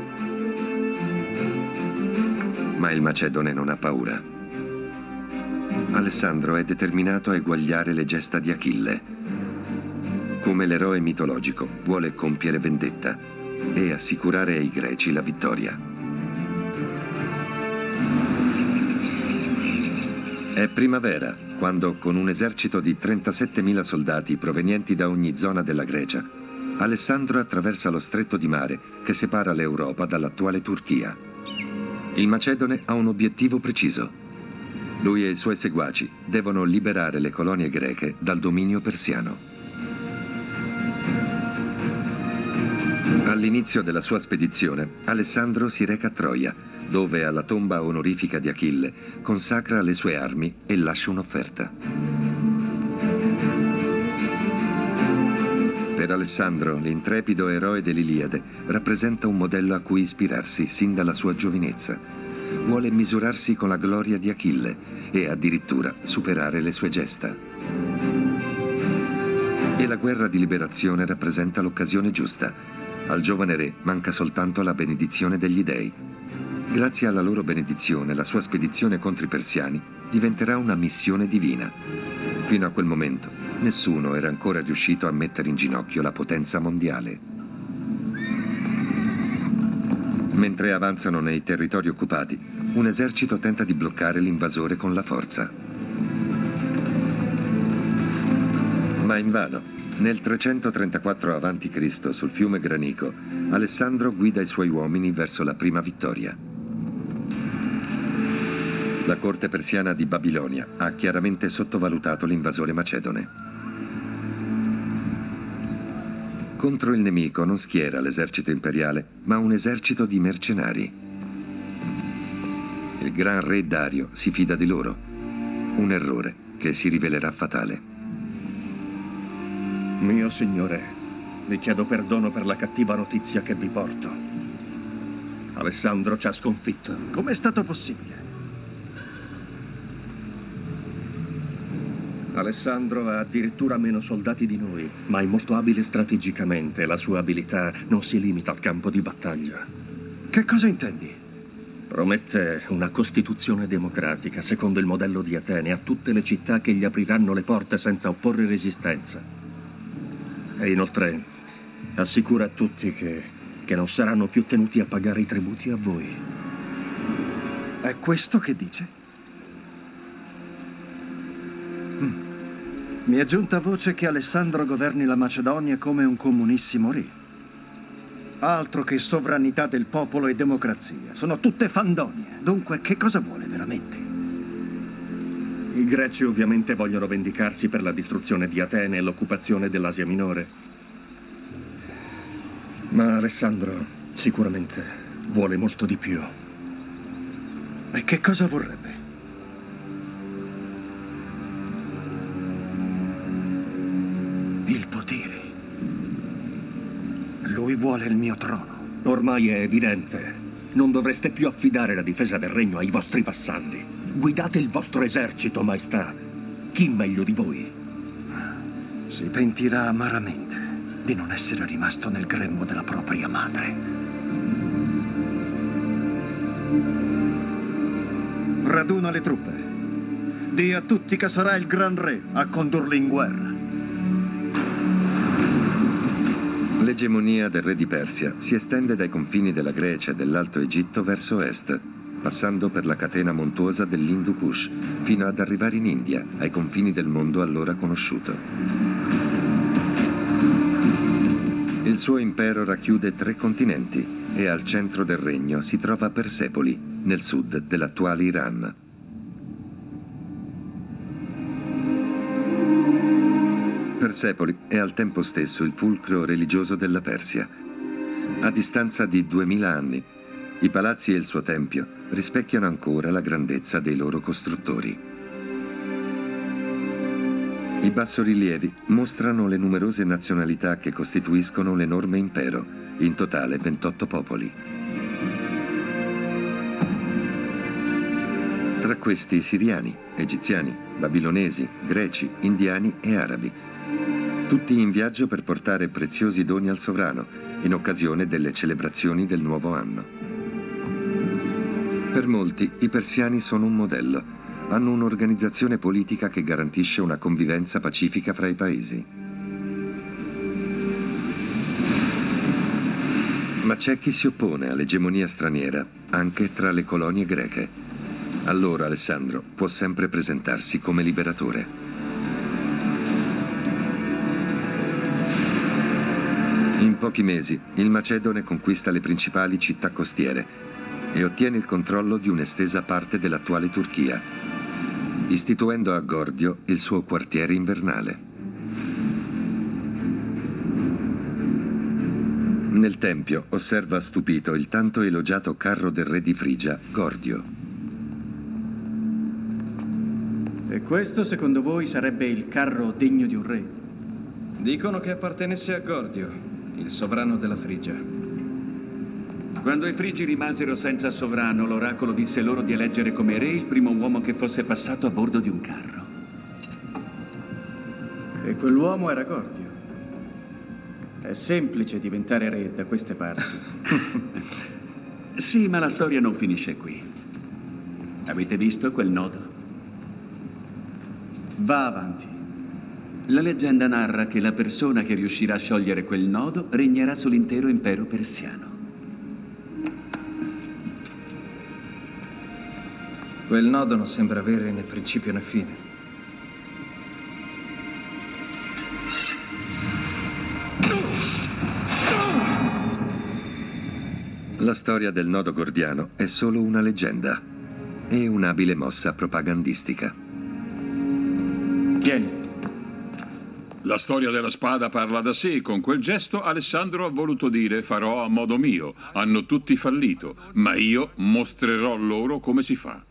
Ma il Macedone non ha paura. Alessandro è determinato a eguagliare le gesta di Achille. Come l'eroe mitologico, vuole compiere vendetta e assicurare ai greci la vittoria. È primavera, quando con un esercito di trentasettemila soldati provenienti da ogni zona della Grecia, Alessandro attraversa lo stretto di mare che separa l'Europa dall'attuale Turchia. Il Macedone ha un obiettivo preciso. Lui e i suoi seguaci devono liberare le colonie greche dal dominio persiano. All'inizio della sua spedizione, Alessandro si reca a Troia, dove alla tomba onorifica di Achille consacra le sue armi e lascia un'offerta. Per Alessandro, l'intrepido eroe dell'Iliade rappresenta un modello a cui ispirarsi sin dalla sua giovinezza. Vuole misurarsi con la gloria di Achille e addirittura superare le sue gesta. E la guerra di liberazione rappresenta l'occasione giusta. Al giovane re manca soltanto la benedizione degli dei. Grazie alla loro benedizione, la sua spedizione contro i persiani diventerà una missione divina. Fino a quel momento, nessuno era ancora riuscito a mettere in ginocchio la potenza mondiale. Mentre avanzano nei territori occupati, un esercito tenta di bloccare l'invasore con la forza. Ma invano. Nel trecentotrentaquattro avanti Cristo sul fiume Granico, Alessandro guida i suoi uomini verso la prima vittoria. La corte persiana di Babilonia ha chiaramente sottovalutato l'invasore macedone. Contro il nemico non schiera l'esercito imperiale, ma un esercito di mercenari. Il gran re Dario si fida di loro. Un errore che si rivelerà fatale. Mio signore, vi chiedo perdono per la cattiva notizia che vi porto. Alessandro ci ha sconfitto. Com'è stato possibile? Alessandro ha addirittura meno soldati di noi, ma è molto abile strategicamente. La sua abilità non si limita al campo di battaglia. Che cosa intendi? Promette una costituzione democratica, secondo il modello di Atene, a tutte le città che gli apriranno le porte senza opporre resistenza. E inoltre assicura a tutti che, che non saranno più tenuti a pagare i tributi a voi. È questo che dice? Mm. Mi è giunta voce che Alessandro governi la Macedonia come un comunissimo re. Altro che sovranità del popolo e democrazia. Sono tutte fandonie. Dunque, che cosa vuole veramente? I greci ovviamente vogliono vendicarsi per la distruzione di Atene e l'occupazione dell'Asia Minore. Ma Alessandro sicuramente vuole molto di più. E che cosa vorrebbe? Il potere. Lui vuole il mio trono. Ormai è evidente. Non dovreste più affidare la difesa del regno ai vostri vassalli. Guidate il vostro esercito, maestà. Chi meglio di voi? Si pentirà amaramente di non essere rimasto nel grembo della propria madre. Raduna le truppe. Dì a tutti che sarà il gran re a condurli in guerra. L'egemonia del re di Persia si estende dai confini della Grecia e dell'Alto Egitto verso est, passando per la catena montuosa dell'Hindu Kush, fino ad arrivare in India, ai confini del mondo allora conosciuto. Il suo impero racchiude tre continenti e al centro del regno si trova Persepoli, nel sud dell'attuale Iran. Persepoli è al tempo stesso il fulcro religioso della Persia. A distanza di duemila anni, i palazzi e il suo tempio rispecchiano ancora la grandezza dei loro costruttori. I bassorilievi mostrano le numerose nazionalità che costituiscono l'enorme impero, in totale ventotto popoli. Tra questi siriani, egiziani, babilonesi, greci, indiani e arabi. Tutti in viaggio per portare preziosi doni al sovrano, in occasione delle celebrazioni del nuovo anno. Per molti, i persiani sono un modello. Hanno un'organizzazione politica che garantisce una convivenza pacifica fra i paesi. Ma c'è chi si oppone all'egemonia straniera, anche tra le colonie greche. Allora Alessandro può sempre presentarsi come liberatore. In pochi mesi, il Macedone conquista le principali città costiere e ottiene il controllo di un'estesa parte dell'attuale Turchia, istituendo a Gordio il suo quartiere invernale. Nel tempio osserva stupito il tanto elogiato carro del re di Frigia, Gordio. E questo, secondo voi, sarebbe il carro degno di un re? Dicono che appartenesse a Gordio, il sovrano della Frigia. Quando i frigi rimasero senza sovrano, l'oracolo disse loro di eleggere come re il primo uomo che fosse passato a bordo di un carro. E quell'uomo era Gordio. È semplice diventare re da queste parti. Sì, ma la storia non finisce qui. Avete visto quel nodo? Va avanti. La leggenda narra che la persona che riuscirà a sciogliere quel nodo regnerà sull'intero impero persiano. Quel nodo non sembra avere né principio né fine. La storia del nodo gordiano è solo una leggenda e un'abile mossa propagandistica. Vieni. La storia della spada parla da sé. Con quel gesto Alessandro ha voluto dire: farò a modo mio. Hanno tutti fallito, ma io mostrerò loro come si fa.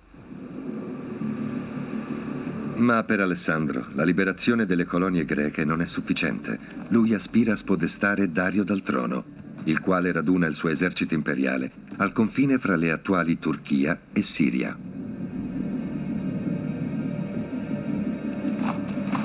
Ma per Alessandro la liberazione delle colonie greche non è sufficiente. Lui aspira a spodestare Dario dal trono, il quale raduna il suo esercito imperiale al confine fra le attuali Turchia e Siria.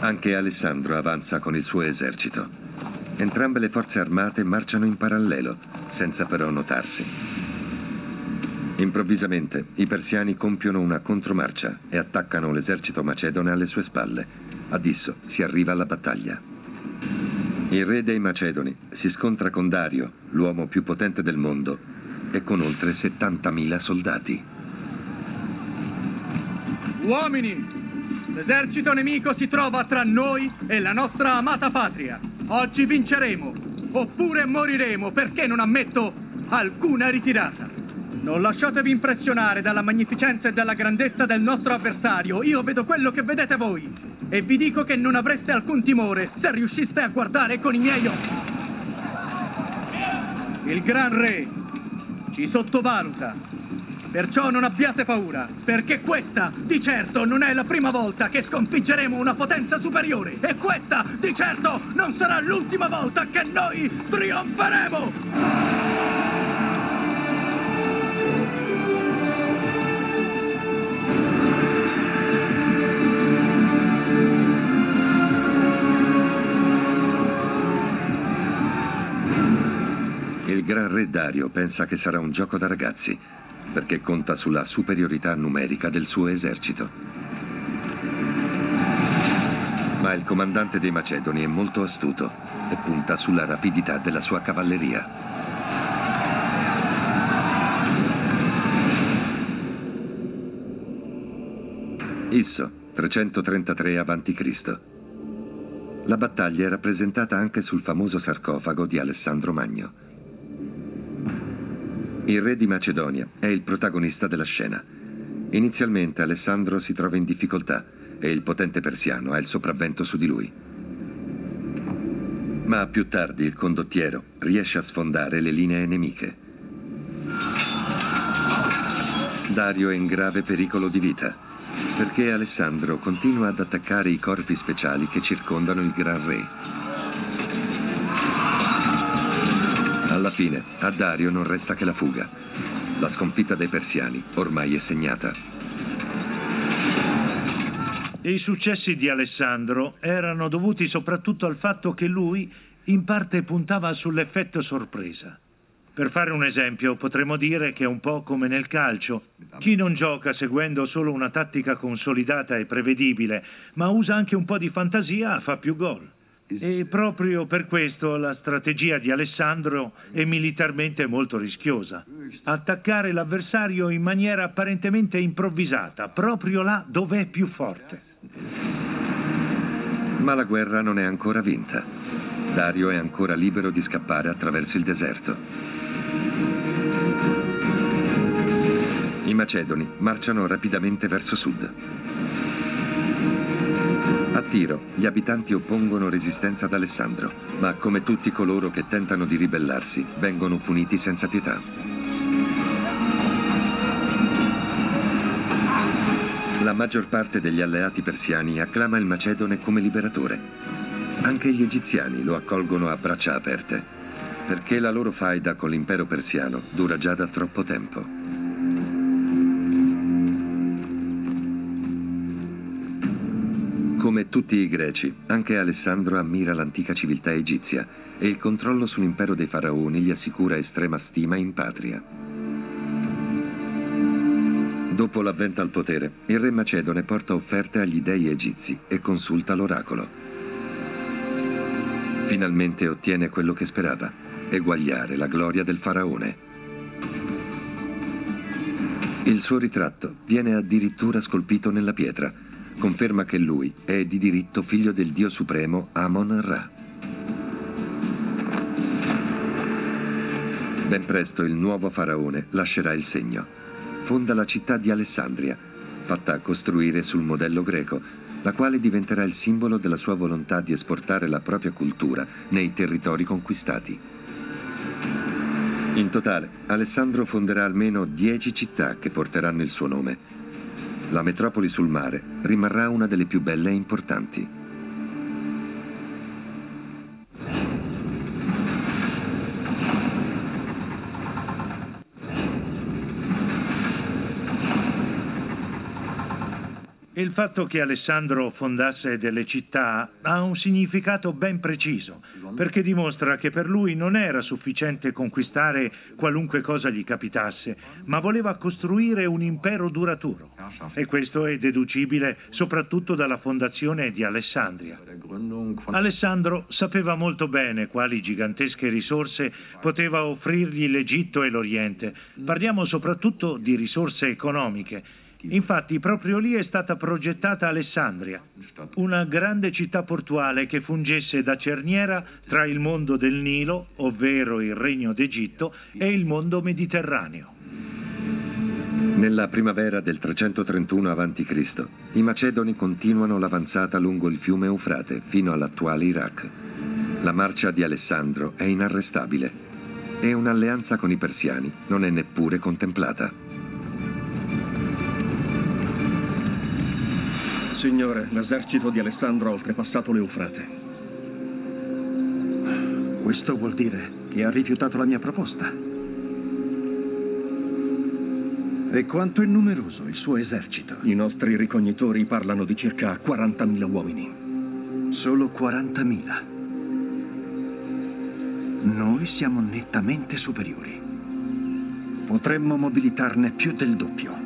Anche Alessandro avanza con il suo esercito. Entrambe le forze armate marciano in parallelo, senza però notarsi. Improvvisamente, i persiani compiono una contromarcia e attaccano l'esercito macedone alle sue spalle. Adesso si arriva alla battaglia. Il re dei Macedoni si scontra con Dario, l'uomo più potente del mondo, e con oltre settantamila soldati. Uomini! L'esercito nemico si trova tra noi e la nostra amata patria. Oggi vinceremo, oppure moriremo, perché non ammetto alcuna ritirata. Non lasciatevi impressionare dalla magnificenza e dalla grandezza del nostro avversario. Io vedo quello che vedete voi. E vi dico che non avreste alcun timore se riusciste a guardare con i miei occhi. Il Gran Re ci sottovaluta. Perciò non abbiate paura, perché questa, di certo, non è la prima volta che sconfiggeremo una potenza superiore. E questa, di certo, non sarà l'ultima volta che noi trionferemo! Il Gran Re Dario pensa che sarà un gioco da ragazzi, perché conta sulla superiorità numerica del suo esercito. Ma il comandante dei Macedoni è molto astuto e punta sulla rapidità della sua cavalleria. Isso, trecentotrentatré avanti Cristo La battaglia è rappresentata anche sul famoso sarcofago di Alessandro Magno. Il re di Macedonia è il protagonista della scena. Inizialmente Alessandro si trova in difficoltà e il potente persiano ha il sopravvento su di lui. Ma più tardi il condottiero riesce a sfondare le linee nemiche. Dario è in grave pericolo di vita, perché Alessandro continua ad attaccare i corpi speciali che circondano il Gran Re. Alla fine, a Dario non resta che la fuga. La sconfitta dei persiani ormai è segnata. I successi di Alessandro erano dovuti soprattutto al fatto che lui, in parte, puntava sull'effetto sorpresa. Per fare un esempio, potremmo dire che è un po' come nel calcio. Chi non gioca seguendo solo una tattica consolidata e prevedibile, ma usa anche un po' di fantasia, fa più gol. E proprio per questo la strategia di Alessandro è militarmente molto rischiosa. Attaccare l'avversario in maniera apparentemente improvvisata, proprio là dove è più forte. Ma la guerra non è ancora vinta. Dario è ancora libero di scappare attraverso il deserto. I Macedoni marciano rapidamente verso sud. A Tiro, gli abitanti oppongono resistenza ad Alessandro, ma come tutti coloro che tentano di ribellarsi, vengono puniti senza pietà. La maggior parte degli alleati persiani acclama il Macedone come liberatore. Anche gli egiziani lo accolgono a braccia aperte, perché la loro faida con l'impero persiano dura già da troppo tempo. Come tutti i greci, anche Alessandro ammira l'antica civiltà egizia e il controllo sull'impero dei faraoni gli assicura estrema stima in patria. Dopo l'avvento al potere, il re macedone porta offerte agli dei egizi e consulta l'oracolo. Finalmente ottiene quello che sperava, eguagliare la gloria del faraone. Il suo ritratto viene addirittura scolpito nella pietra. Conferma che lui è di diritto figlio del dio supremo Amon-Ra. Ben presto il nuovo faraone lascerà il segno. Fonda la città di Alessandria, fatta costruire sul modello greco, la quale diventerà il simbolo della sua volontà di esportare la propria cultura nei territori conquistati. In totale, Alessandro fonderà almeno dieci città che porteranno il suo nome. La metropoli sul mare rimarrà una delle più belle e importanti. Il fatto che Alessandro fondasse delle città ha un significato ben preciso, perché dimostra che per lui non era sufficiente conquistare qualunque cosa gli capitasse, ma voleva costruire un impero duraturo. E questo è deducibile soprattutto dalla fondazione di Alessandria. Alessandro sapeva molto bene quali gigantesche risorse poteva offrirgli l'Egitto e l'Oriente. Parliamo soprattutto di risorse economiche. Infatti, proprio lì è stata progettata Alessandria, una grande città portuale che fungesse da cerniera tra il mondo del Nilo, ovvero il Regno d'Egitto, e il mondo mediterraneo. Nella primavera del trecentotrentuno avanti Cristo, i Macedoni continuano l'avanzata lungo il fiume Eufrate fino all'attuale Iraq. La marcia di Alessandro è inarrestabile e un'alleanza con i persiani non è neppure contemplata. Signore, l'esercito di Alessandro ha oltrepassato l'Eufrate. Questo vuol dire che ha rifiutato la mia proposta. E quanto è numeroso il suo esercito? I nostri ricognitori parlano di circa quarantamila uomini. Solo quarantamila? Noi siamo nettamente superiori. Potremmo mobilitarne più del doppio.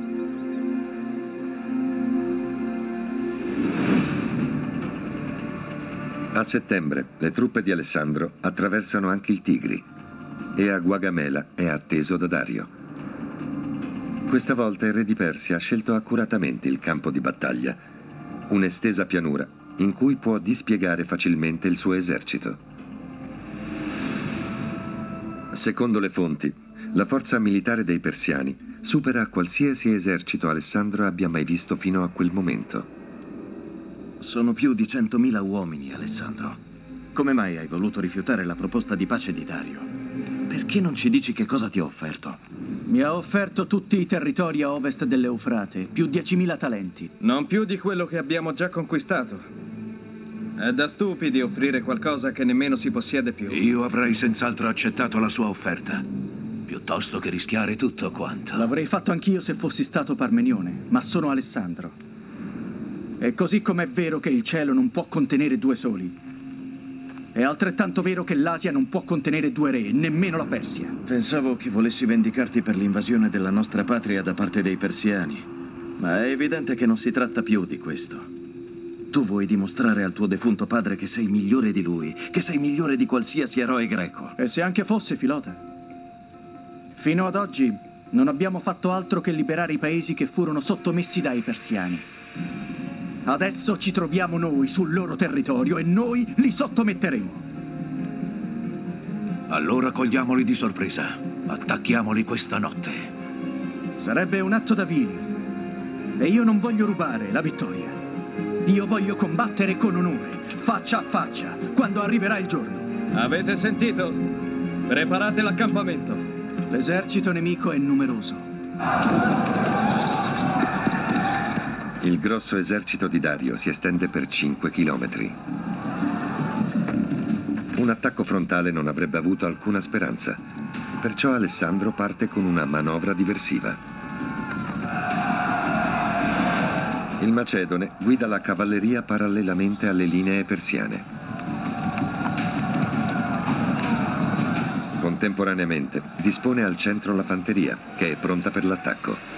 A settembre le truppe di Alessandro attraversano anche il Tigri e a Guagamela è atteso da Dario. Questa volta il re di Persia ha scelto accuratamente il campo di battaglia, un'estesa pianura in cui può dispiegare facilmente il suo esercito. Secondo le fonti, la forza militare dei persiani supera qualsiasi esercito Alessandro abbia mai visto fino a quel momento. Sono più di centomila uomini, Alessandro. Come mai hai voluto rifiutare la proposta di pace di Dario? Perché non ci dici che cosa ti ha offerto? Mi ha offerto tutti i territori a ovest dell'Eufrate, più diecimila talenti. Non più di quello che abbiamo già conquistato. È da stupidi offrire qualcosa che nemmeno si possiede più. Io avrei senz'altro accettato la sua offerta, piuttosto che rischiare tutto quanto. L'avrei fatto anch'io se fossi stato Parmenione, ma sono Alessandro. E così come è vero che il cielo non può contenere due soli, è altrettanto vero che l'Asia non può contenere due re, nemmeno la Persia. Pensavo che volessi vendicarti per l'invasione della nostra patria da parte dei persiani, ma è evidente che non si tratta più di questo. Tu vuoi dimostrare al tuo defunto padre che sei migliore di lui, che sei migliore di qualsiasi eroe greco. E se anche fosse, Filota. Fino ad oggi non abbiamo fatto altro che liberare i paesi che furono sottomessi dai persiani. Adesso ci troviamo noi sul loro territorio e noi li sottometteremo. Allora cogliamoli di sorpresa. Attacchiamoli questa notte. Sarebbe un atto da vili. E io non voglio rubare la vittoria. Io voglio combattere con onore, faccia a faccia, quando arriverà il giorno. Avete sentito? Preparate l'accampamento. L'esercito nemico è numeroso. Il grosso esercito di Dario si estende per cinque chilometri. Un attacco frontale non avrebbe avuto alcuna speranza, perciò Alessandro parte con una manovra diversiva. Il Macedone guida la cavalleria parallelamente alle linee persiane. Contemporaneamente dispone al centro la fanteria, che è pronta per l'attacco.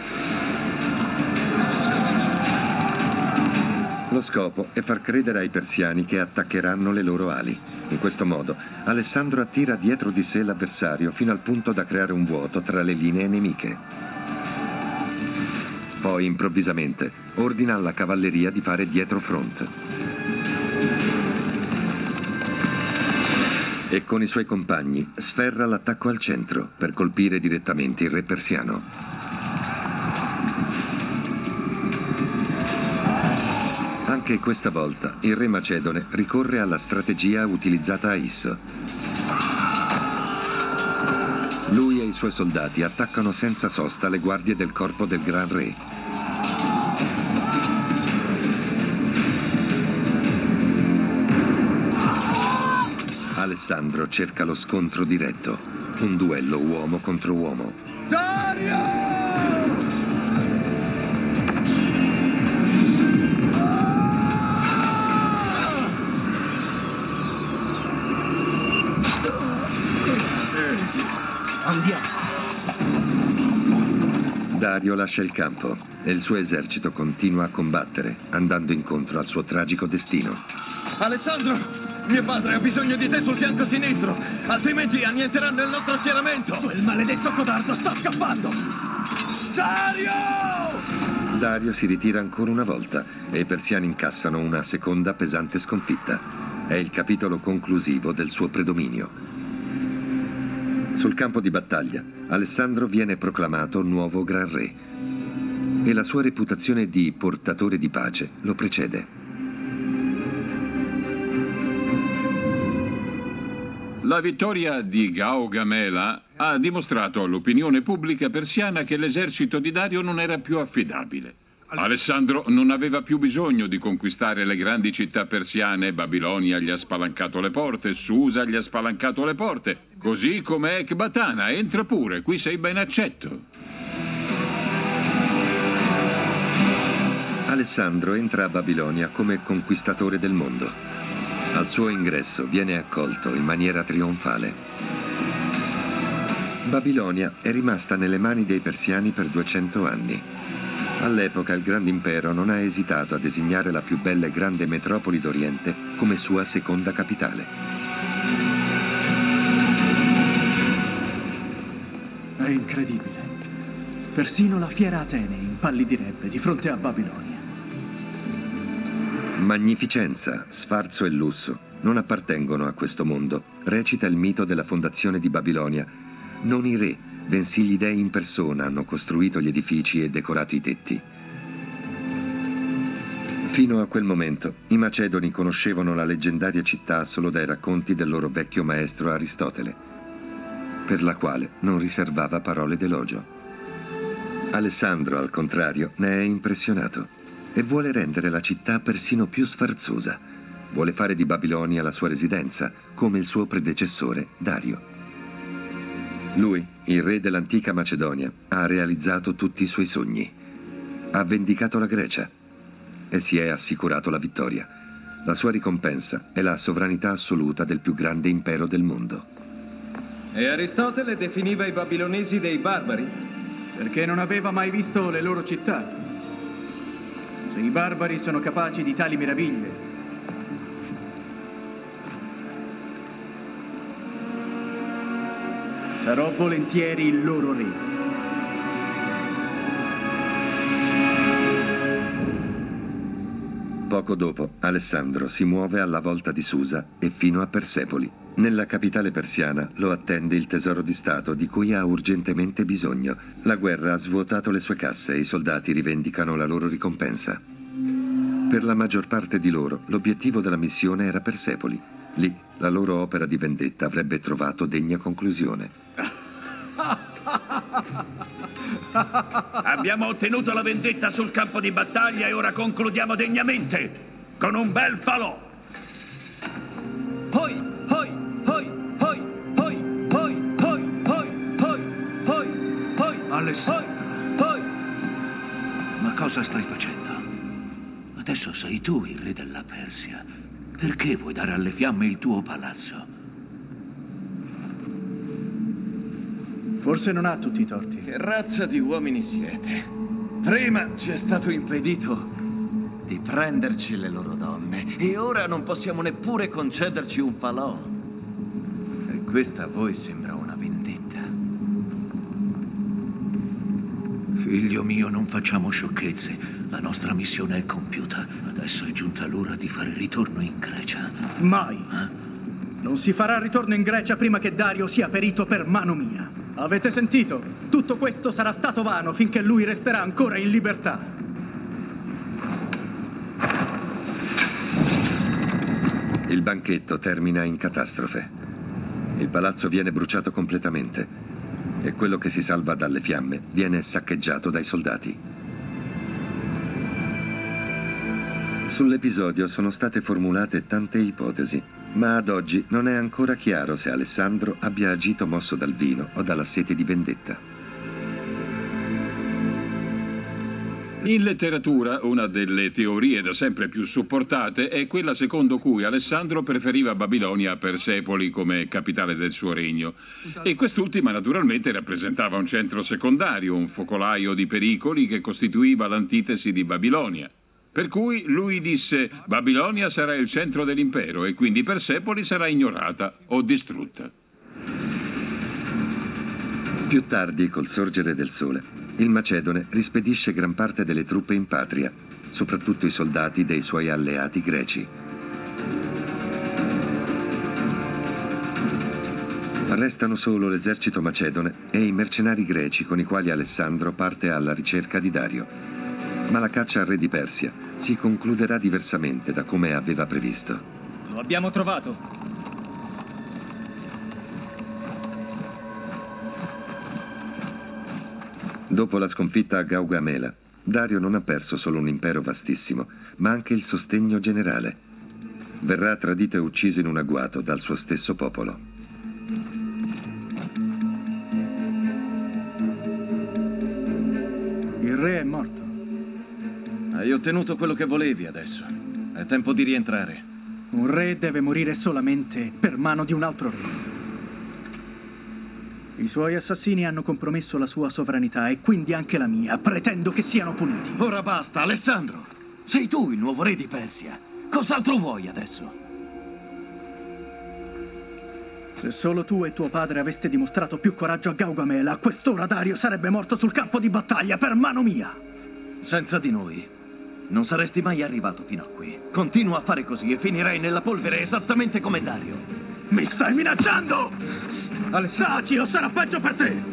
Lo scopo è far credere ai persiani che attaccheranno le loro ali. In questo modo, Alessandro attira dietro di sé l'avversario fino al punto da creare un vuoto tra le linee nemiche. Poi, improvvisamente, ordina alla cavalleria di fare dietro front. E con i suoi compagni sferra l'attacco al centro per colpire direttamente il re persiano. Anche questa volta il re macedone ricorre alla strategia utilizzata a Isso. Lui e i suoi soldati attaccano senza sosta le guardie del corpo del Gran Re. Alessandro cerca lo scontro diretto, un duello uomo contro uomo. Dario! Dario lascia il campo e il suo esercito continua a combattere, andando incontro al suo tragico destino. Alessandro! Mio padre ha bisogno di te sul fianco sinistro, altrimenti annienteranno il nostro schieramento! Quel maledetto codardo sta scappando! Dario! Dario si ritira ancora una volta e i persiani incassano una seconda pesante sconfitta. È il capitolo conclusivo del suo predominio. Sul campo di battaglia, Alessandro viene proclamato nuovo Gran Re e la sua reputazione di portatore di pace lo precede. La vittoria di Gaugamela ha dimostrato all'opinione pubblica persiana che l'esercito di Dario non era più affidabile. Alessandro non aveva più bisogno di conquistare le grandi città persiane, Babilonia gli ha spalancato le porte, Susa gli ha spalancato le porte, così come Ecbatana, entra pure, qui sei ben accetto. Alessandro entra a Babilonia come conquistatore del mondo. Al suo ingresso viene accolto in maniera trionfale. Babilonia è rimasta nelle mani dei persiani per duecento anni. All'epoca il Grande Impero non ha esitato a designare la più bella e grande metropoli d'Oriente come sua seconda capitale. È incredibile. Persino la fiera Atene impallidirebbe di fronte a Babilonia. Magnificenza, sfarzo e lusso non appartengono a questo mondo, recita il mito della fondazione di Babilonia. Non i re, bensì gli dei in persona hanno costruito gli edifici e decorato i tetti. Fino a quel momento, i Macedoni conoscevano la leggendaria città solo dai racconti del loro vecchio maestro Aristotele, per la quale non riservava parole d'elogio. Alessandro, al contrario, ne è impressionato e vuole rendere la città persino più sfarzosa. Vuole fare di Babilonia la sua residenza, come il suo predecessore Dario. Lui, il re dell'antica Macedonia, ha realizzato tutti i suoi sogni. Ha vendicato la Grecia e si è assicurato la vittoria. La sua ricompensa è la sovranità assoluta del più grande impero del mondo. E Aristotele definiva i babilonesi dei barbari? Perché non aveva mai visto le loro città. Se i barbari sono capaci di tali meraviglie, sarò volentieri il loro re. Poco dopo, Alessandro si muove alla volta di Susa e fino a Persepoli. Nella capitale persiana lo attende il tesoro di Stato di cui ha urgentemente bisogno. La guerra ha svuotato le sue casse e i soldati rivendicano la loro ricompensa. Per la maggior parte di loro, l'obiettivo della missione era Persepoli. Lì, la loro opera di vendetta avrebbe trovato degna conclusione. Abbiamo ottenuto la vendetta sul campo di battaglia e ora concludiamo degnamente con un bel falò. Hoi, hoi, hoi, hoi, hoi, hoi, hoi, hoi, hoi, hoi, hoi, Alessandro, hoi. ma cosa stai facendo? Adesso sei tu il re della Persia. Perché vuoi dare alle fiamme il tuo palazzo? Forse non ha tutti i torti. Che razza di uomini siete? Prima ci è stato impedito di prenderci le loro donne e ora non possiamo neppure concederci un falò. E questa a voi sembra una vendetta. Figlio mio, non facciamo sciocchezze. La nostra missione è compiuta. Adesso è giunta l'ora di fare ritorno in Grecia. Mai. Eh? Non si farà ritorno in Grecia prima che Dario sia ferito per mano mia. Avete sentito? Tutto questo sarà stato vano finché lui resterà ancora in libertà. Il banchetto termina in catastrofe. Il palazzo viene bruciato completamente e quello che si salva dalle fiamme viene saccheggiato dai soldati. Sull'episodio sono state formulate tante ipotesi, ma ad oggi non è ancora chiaro se Alessandro abbia agito mosso dal vino o dalla sete di vendetta. In letteratura, una delle teorie da sempre più supportate è quella secondo cui Alessandro preferiva Babilonia a Persepoli come capitale del suo regno. E quest'ultima naturalmente rappresentava un centro secondario, un focolaio di pericoli che costituiva l'antitesi di Babilonia. Per cui lui disse: Babilonia sarà il centro dell'impero e quindi Persepoli sarà ignorata o distrutta. Più tardi, col sorgere del sole, il Macedone rispedisce gran parte delle truppe in patria, soprattutto i soldati dei suoi alleati greci. Restano solo l'esercito macedone e i mercenari greci con i quali Alessandro parte alla ricerca di Dario. Ma la caccia al re di Persia si concluderà diversamente da come aveva previsto. Lo abbiamo trovato. Dopo la sconfitta a Gaugamela, Dario non ha perso solo un impero vastissimo, ma anche il sostegno generale. Verrà tradito e ucciso in un agguato dal suo stesso popolo. Il re è morto. Hai ottenuto quello che volevi adesso. È tempo di rientrare. Un re deve morire solamente per mano di un altro re. I suoi assassini hanno compromesso la sua sovranità e quindi anche la mia. Pretendo che siano puniti. Ora basta, Alessandro. Sei tu il nuovo re di Persia. Cos'altro vuoi adesso? Se solo tu e tuo padre aveste dimostrato più coraggio a Gaugamela, a quest'ora Dario sarebbe morto sul campo di battaglia per mano mia. Senza di noi non saresti mai arrivato fino a qui. Continua a fare così e finirai nella polvere esattamente come Dario. Mi stai minacciando! Taci o sarà peggio per te!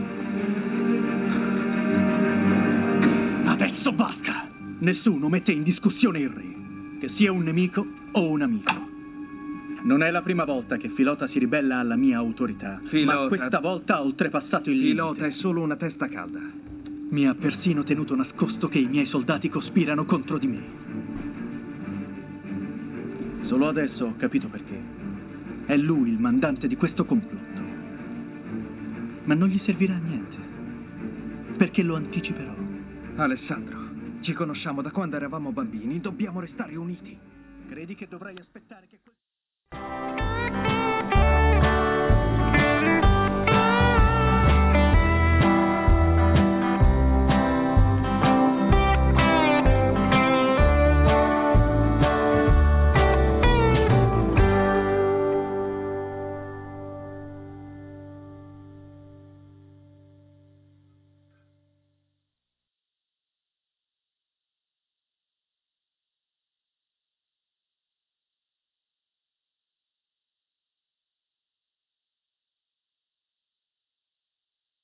Adesso basta! Nessuno mette in discussione il re, che sia un nemico o un amico. Non è la prima volta che Filota si ribella alla mia autorità, Filota... ma questa volta ha oltrepassato il limite. Filota è solo una testa calda. Mi ha persino tenuto nascosto che i miei soldati cospirano contro di me. Solo adesso ho capito perché. È lui il mandante di questo complotto. Ma non gli servirà a niente, perché lo anticiperò. Alessandro, ci conosciamo da quando eravamo bambini, dobbiamo restare uniti. Credi che dovrei aspettare che...